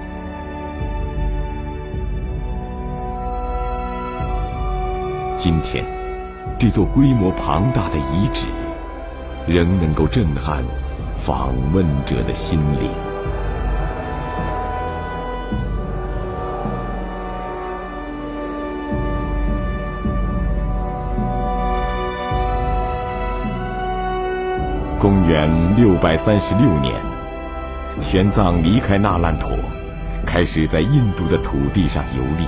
今天，这座规模庞大的遗址，仍能够震撼访问者的心灵。公元636年，玄奘离开那烂陀，开始在印度的土地上游历。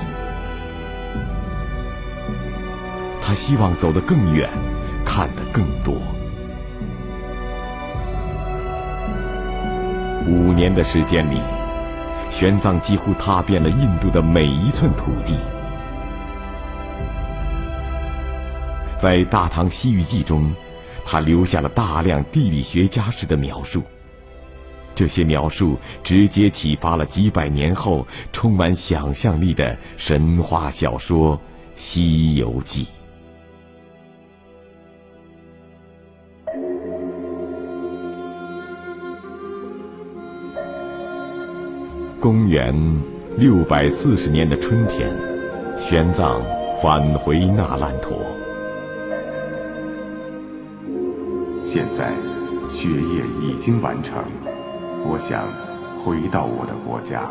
他希望走得更远，看得更多。5年的时间里，玄奘几乎踏遍了印度的每一寸土地。在《大唐西域记》中，他留下了大量地理学家式的描述，这些描述直接启发了几百年后充满想象力的神话小说《西游记》。公元640年的春天，玄奘返回那烂陀。 现在学业已经完成，我想回到我的国家。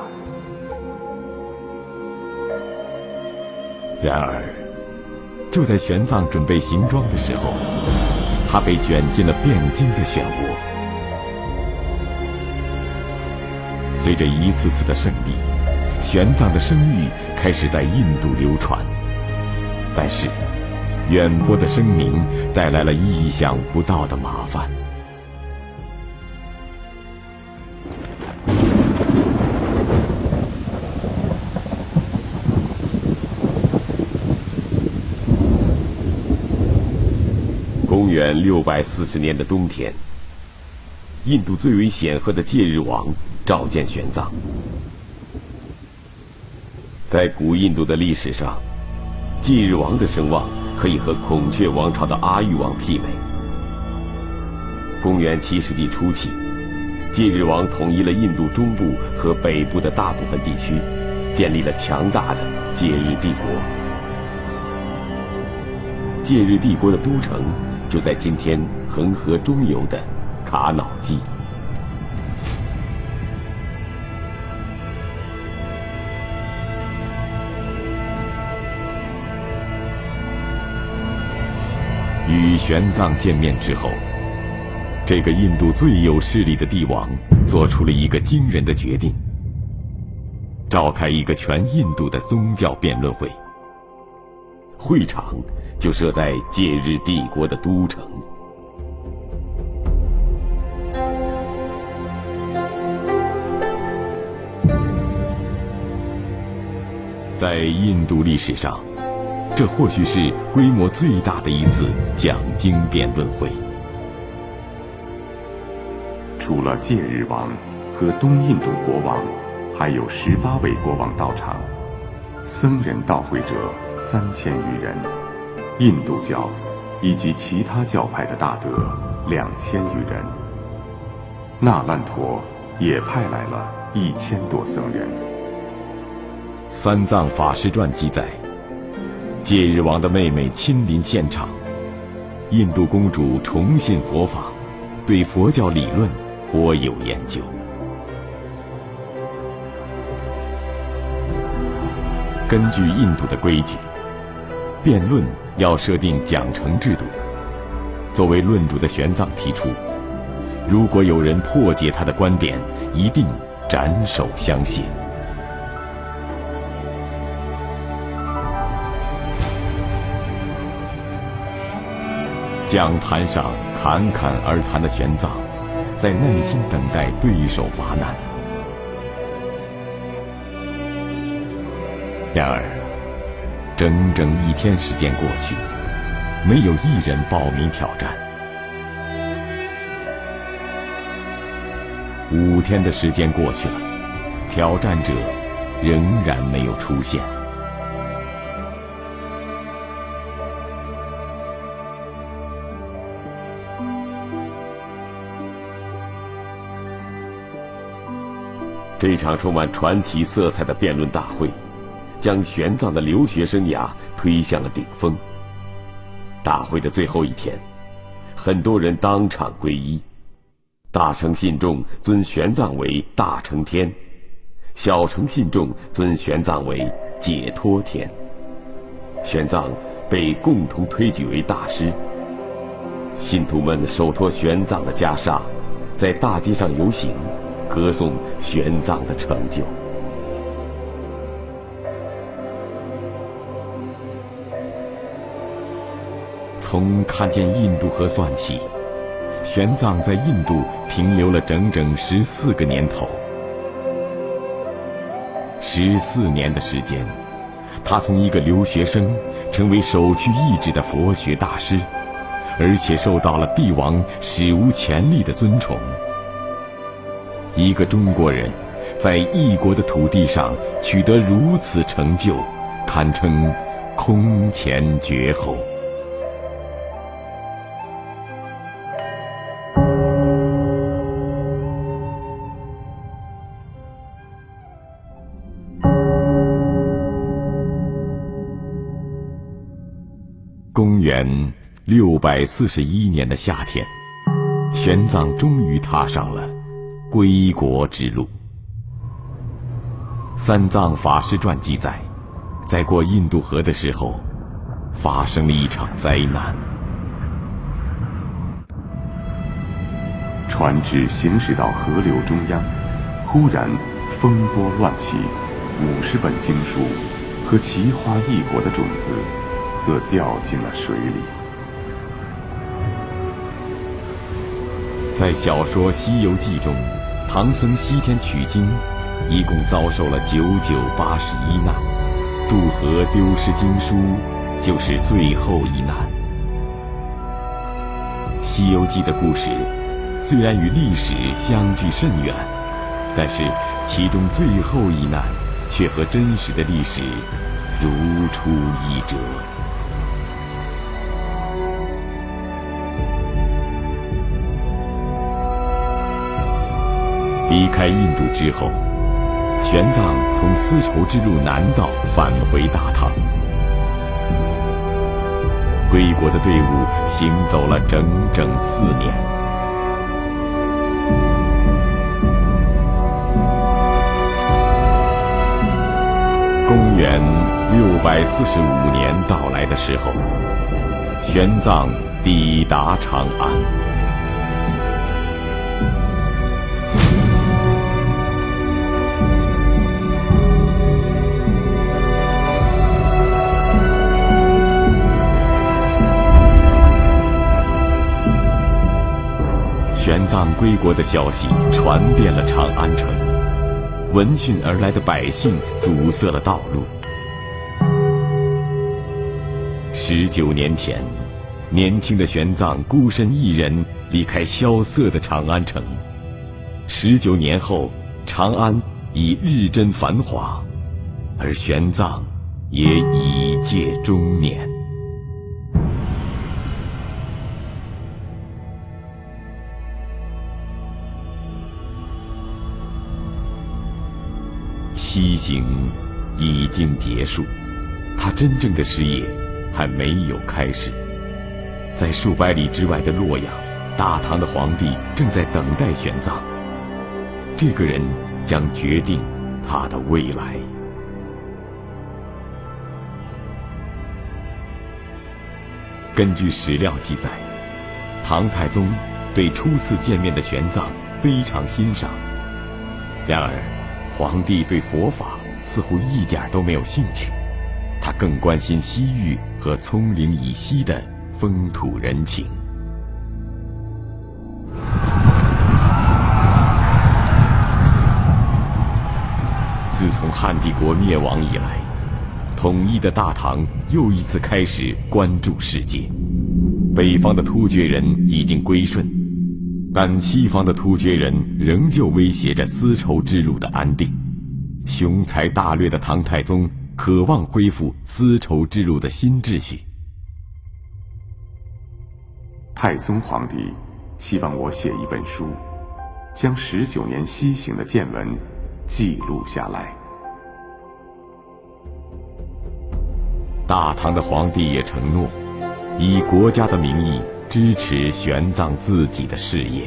然而，就在玄奘准备行装的时候，他被卷进了汴京的漩涡。随着一次次的胜利，玄奘的声誉开始在印度流传，但是远播的声名带来了意想不到的麻烦。公元640年的冬天，印度最为显赫的戒日王召见玄奘。在古印度的历史上，戒日王的声望可以和孔雀王朝的阿育王媲美。公元7世纪初期，戒日王统一了印度中部和北部的大部分地区，建立了强大的戒日帝国。戒日帝国的都城就在今天恒河中游的卡瑙基。与玄奘见面之后，这个印度最有势力的帝王做出了一个惊人的决定，召开一个全印度的宗教辩论会。会场就设在戒日帝国的都城。在印度历史上，这或许是规模最大的一次讲经辩论会。 除了戒日王和东印度国王，还有18位国王到场，僧人到会者3000余人，印度教以及其他教派的大德2000余人。那烂陀也派来了1000多僧人。 三藏法师传记载，戒日王的妹妹亲临现场，印度公主崇信佛法，对佛教理论颇有研究。根据印度的规矩，辩论要设定奖惩制度。作为论主的玄奘提出，如果有人破解他的观点，一定斩首相谢。讲坛上侃侃而谈的玄奘，在耐心等待对手发难。然而，整整1天时间过去，没有一人报名挑战。 5天的时间过去了，挑战者仍然没有出现。这场充满传奇色彩的辩论大会，将玄奘的留学生涯推向了顶峰。大会的最后一天，很多人当场皈依，大乘信众尊玄奘为大乘天，小乘信众尊玄奘为解脱天。玄奘被共同推举为大师，信徒们手托玄奘的袈裟，在大街上游行，歌颂玄奘的成就。从看见印度河算起，玄奘在印度停留了整整14个年头。14年的时间，他从一个留学生成为首屈一指的佛学大师，而且受到了帝王史无前例的尊崇。一个中国人在异国的土地上取得如此成就，堪称空前绝后。公元641年的夏天，玄奘终于踏上了归国之路。三藏法师传记载，在过印度河的时候，发生了一场灾难。 船只行驶到河流中央，忽然风波乱起，50本经书和奇花异果的种子则掉进了水里。 在小说《西游记》中，唐僧西天取经，一共遭受了9981难，渡河丢失经书就是最后一难。《西游记》的故事虽然与历史相距甚远，但是其中最后一难却和真实的历史如出一辙。离开印度之后，玄奘从丝绸之路南道返回大唐。归国的队伍行走了整整4年。公元645年到来的时候，玄奘抵达长安。玄奘归国的消息传遍了长安城，闻讯而来的百姓阻塞了道路。19年前，年轻的玄奘孤身一人离开萧瑟的长安城。19年后，长安已日臻繁华，而玄奘也已届中年。西行已经结束，他真正的事业还没有开始。在数百里之外的洛阳，大唐的皇帝正在等待玄奘，这个人将决定他的未来。根据史料记载，唐太宗对初次见面的玄奘非常欣赏，然而皇帝对佛法似乎一点都没有兴趣，他更关心西域和葱岭以西的风土人情。自从汉帝国灭亡以来，统一的大唐又一次开始关注世界。北方的突厥人已经归顺， 但西方的突厥人仍旧威胁着丝绸之路的安定。雄才大略的唐太宗渴望恢复丝绸之路的新秩序。 太宗皇帝希望我写一本书，将19年西行的见闻记录下来。 大唐的皇帝也承诺，以国家的名义支持玄奘自己的事业。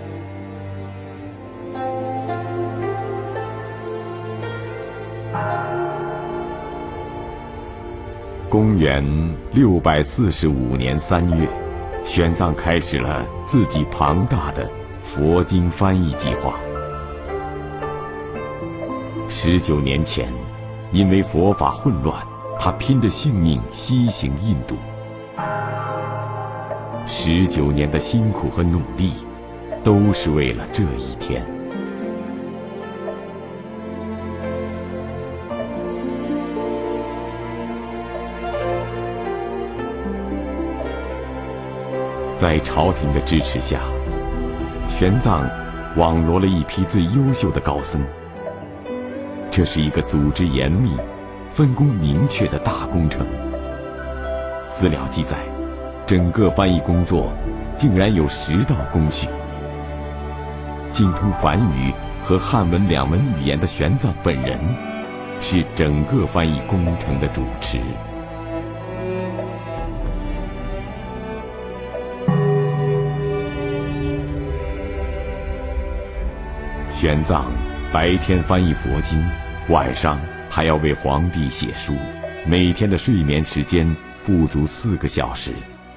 公元645年3月，玄奘开始了自己庞大的佛经翻译计划。19年前，因为佛法混乱，他拼着性命西行印度。19年的辛苦和努力，都是为了这一天。在朝廷的支持下，玄奘网罗了一批最优秀的高僧。这是一个组织严密、分工明确的大工程。资料记载，整个翻译工作竟然有10道工序。精通梵语和汉文2门语言的玄奘本人，是整个翻译工程的主持。玄奘白天翻译佛经，晚上还要为皇帝写书，每天的睡眠时间不足4个小时。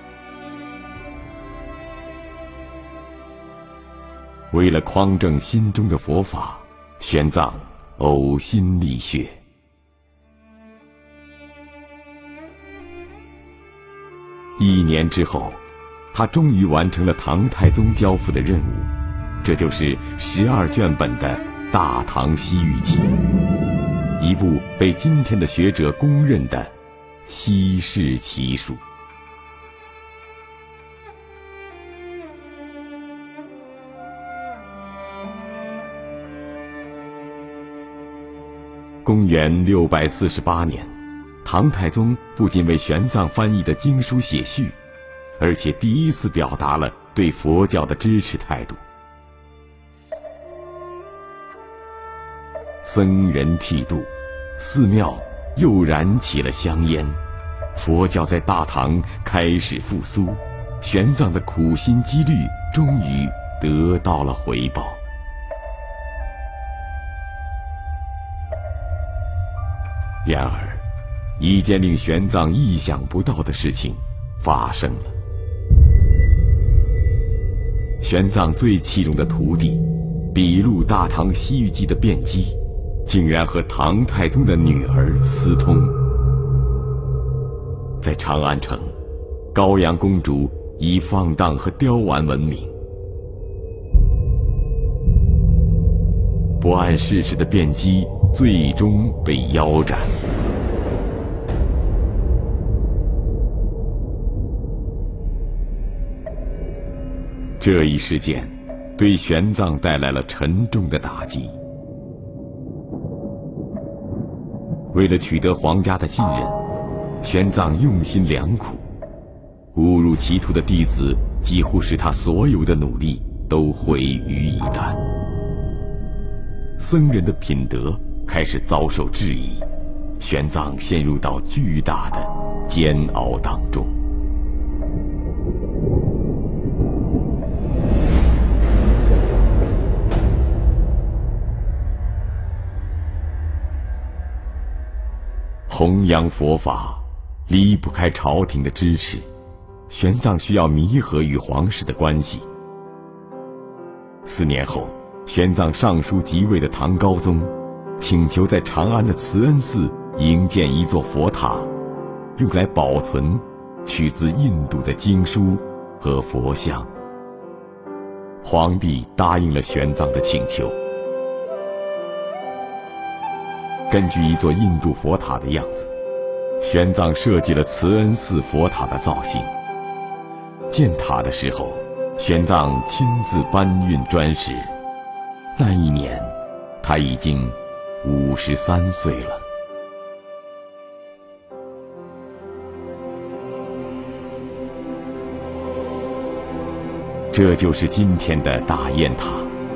为了匡正心中的佛法，玄奘呕心沥血。1年之后，他终于完成了唐太宗交付的任务，这就是12卷本的《大唐西域记》，一部被今天的学者公认的西式奇书。公元648年，唐太宗不仅为玄奘翻译的经书写序，而且第一次表达了对佛教的支持态度。僧人剃度，寺庙又燃起了香烟，佛教在大唐开始复苏，玄奘的苦心积虑终于得到了回报。然而，一件令玄奘意想不到的事情发生了。玄奘最器重的徒弟，笔录《大唐西域记》的辩机，竟然和唐太宗的女儿私通。在长安城，高阳公主以放荡和刁玩闻名。不谙世事的辩机最终被腰斩。这一事件对玄奘带来了沉重的打击。为了取得皇家的信任，玄奘用心良苦，误入歧途的弟子几乎使他所有的努力都毁于一旦。僧人的品德开始遭受质疑，玄奘陷入到巨大的煎熬当中。弘扬佛法离不开朝廷的支持，玄奘需要弥合与皇室的关系。4年后，玄奘上书即位的唐高宗，请求在长安的慈恩寺营建一座佛塔，用来保存取自印度的经书和佛像。皇帝答应了玄奘的请求。根据一座印度佛塔的样子，玄奘设计了慈恩寺佛塔的造型。建塔的时候， 玄奘亲自搬运砖石。那一年，他已经53岁了。这就是今天的大雁塔。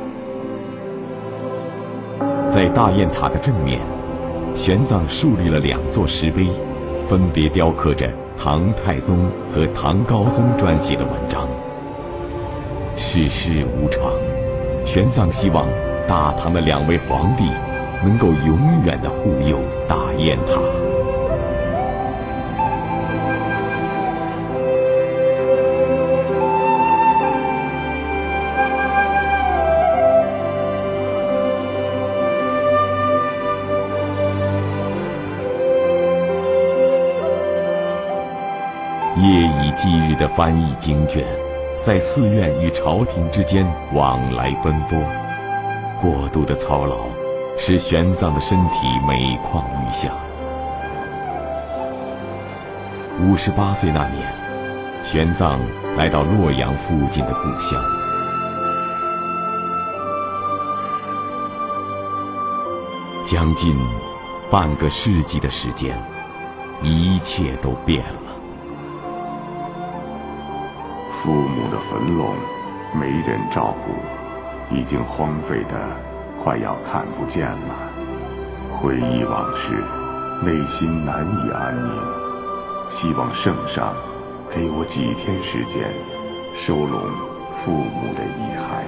在大雁塔的正面，玄奘树立了2座石碑，分别雕刻着唐太宗和唐高宗撰写的文章。世事无常，玄奘希望大唐的2位皇帝能够永远地护佑大雁塔。夜以继日的翻译经卷，在寺院与朝廷之间往来奔波，过度的操劳使玄奘的身体每况愈下。58岁那年，玄奘来到洛阳附近的故乡。将近半个世纪的时间，一切都变了。 父母的坟垄没人照顾，已经荒废得快要看不见了。回忆往事，内心难以安宁。希望圣上给我几天时间，收拢父母的遗骸。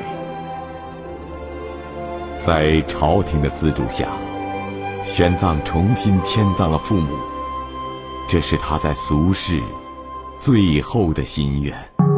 在朝廷的资助下，玄奘重新迁葬了父母，这是他在俗世最后的心愿。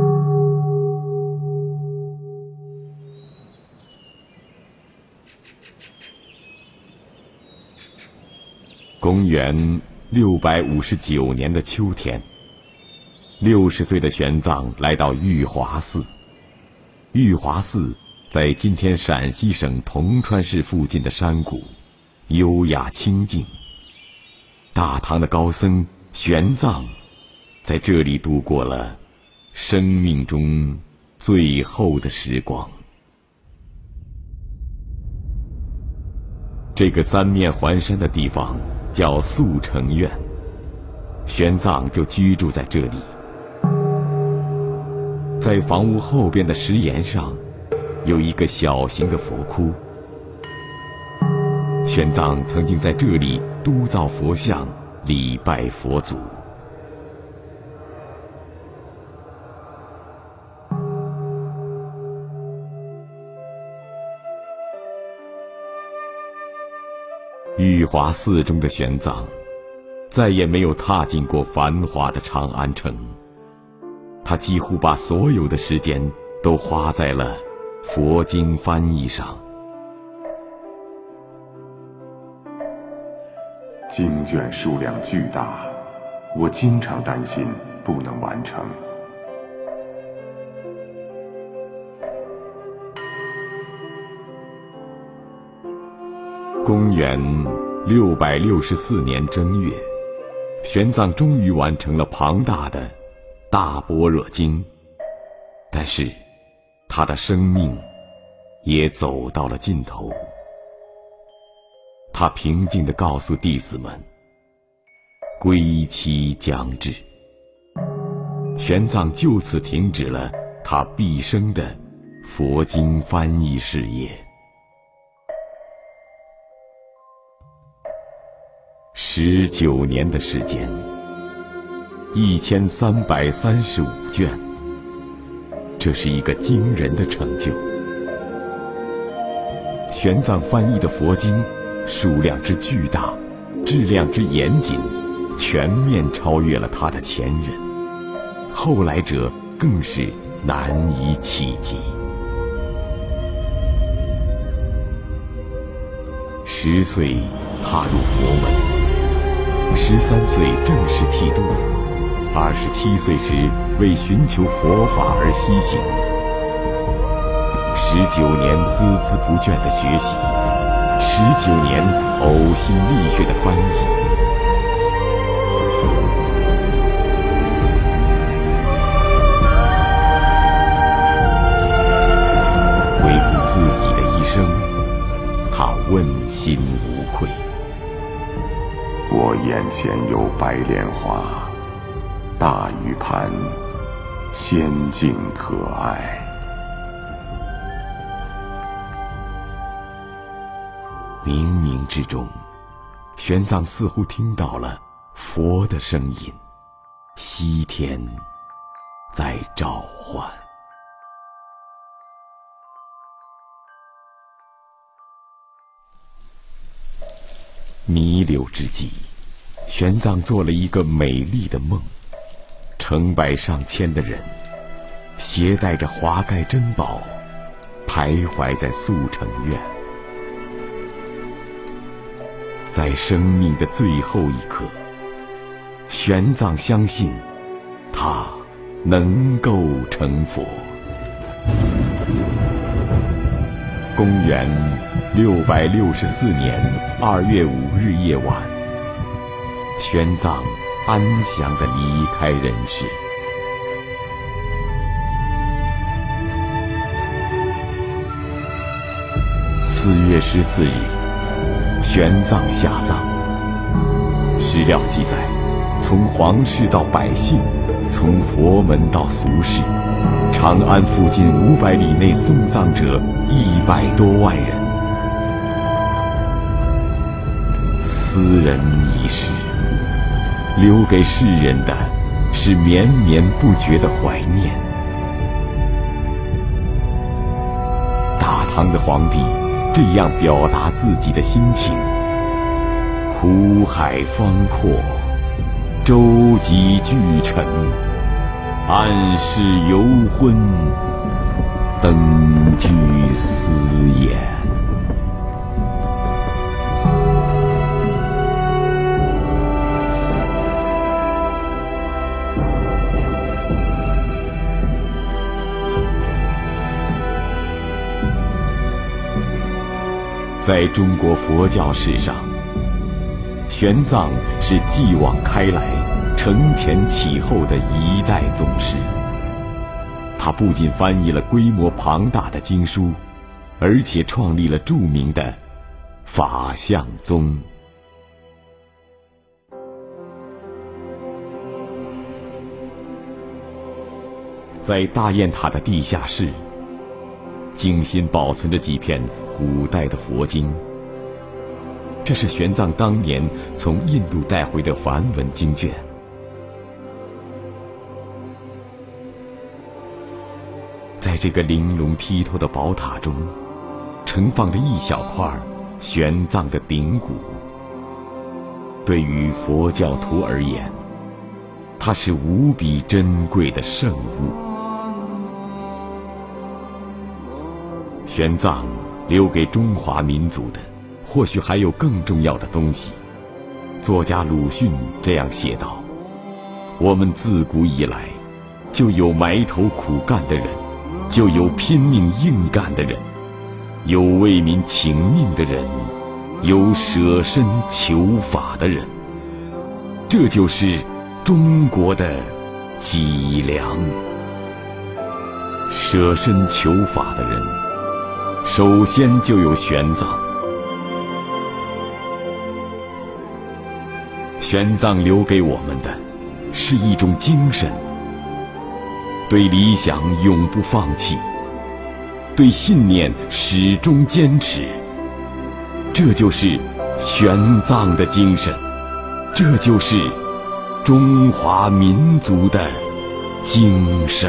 公元659年的秋天，60岁的玄奘来到玉华寺。玉华寺在今天陕西省铜川市附近的山谷，优雅清静。大唐的高僧玄奘在这里度过了生命中最后的时光。这个3面环山的地方叫速成院，玄奘就居住在这里。在房屋后边的石岩上，有一个小型的佛窟。玄奘曾经在这里督造佛像，礼拜佛祖。玉华寺中的玄奘再也没有踏进过繁华的长安城，他几乎把所有的时间都花在了佛经翻译上。 经卷数量巨大，我经常担心不能完成。 公元664年正月，玄奘终于完成了庞大的《大般若经》，但是他的生命也走到了尽头。他平静地告诉弟子们，归期将至。玄奘就此停止了他毕生的佛经翻译事业。19年的时间，1335卷，这是一个惊人的成就。玄奘翻译的佛经数量之巨大，质量之严谨，全面超越了他的前人，后来者更是难以企及。10岁踏入佛门，13岁正式剃度，27岁时为寻求佛法而西行，19年孜孜不倦的学习，19年呕心沥血的翻译。 生，他问心无愧。 我眼前有白莲花，大玉盘，仙境可爱。 冥冥之中，玄奘似乎听到了佛的声音，西天在召唤。弥留之际，玄奘做了一个美丽的梦，成百上千的人携带着华盖珍宝，徘徊在速成院。在生命的最后一刻，玄奘相信他能够成佛。公元664年2月5日夜晚，玄奘安详地离开人世。4月14日，玄奘下葬。史料记载，从皇室到百姓，从佛门到俗世，长安附近500里内送葬者100多万人。斯人已逝，留给世人的是绵绵不绝的怀念。大唐的皇帝这样表达自己的心情：苦海方阔，舟楫俱沉，暗室犹昏，灯具私眼。在中国佛教史上，玄奘是继往开来、承前启后的一代宗师。他不仅翻译了规模庞大的经书，而且创立了著名的法相宗。在大雁塔的地下室，精心保存着几片古代的佛经，这是玄奘当年从印度带回的梵文经卷。在这个玲珑剔透的宝塔中，盛放着一小块玄奘的顶骨。对于佛教徒而言，它是无比珍贵的圣物。玄奘留给中华民族的，或许还有更重要的东西。作家鲁迅这样写道：我们自古以来就有埋头苦干的人，就有拼命硬干的人，有为民请命的人，有舍身求法的人。这就是中国的脊梁。舍身求法的人，首先就有玄奘。玄奘留给我们的是一种精神，对理想永不放弃，对信念始终坚持。这就是玄奘的精神，这就是中华民族的精神。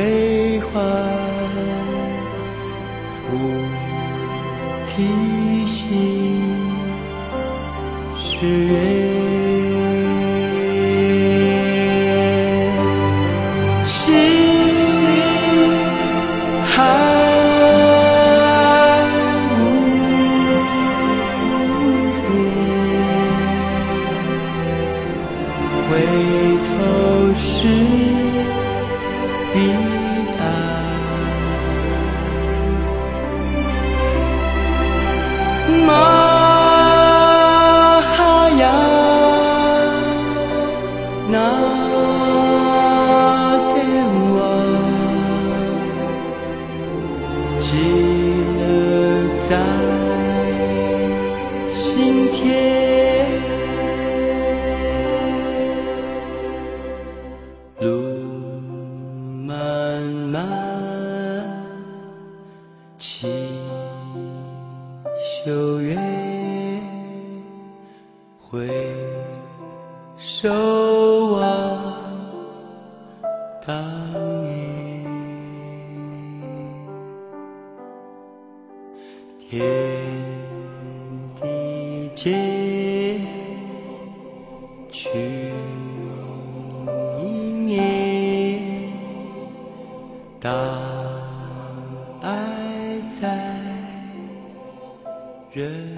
悲欢菩提心是缘。回头是彼岸，玛哈呀，那电话，极乐在心田。路漫漫，清秀月，回首望当年，天地间去当爱在人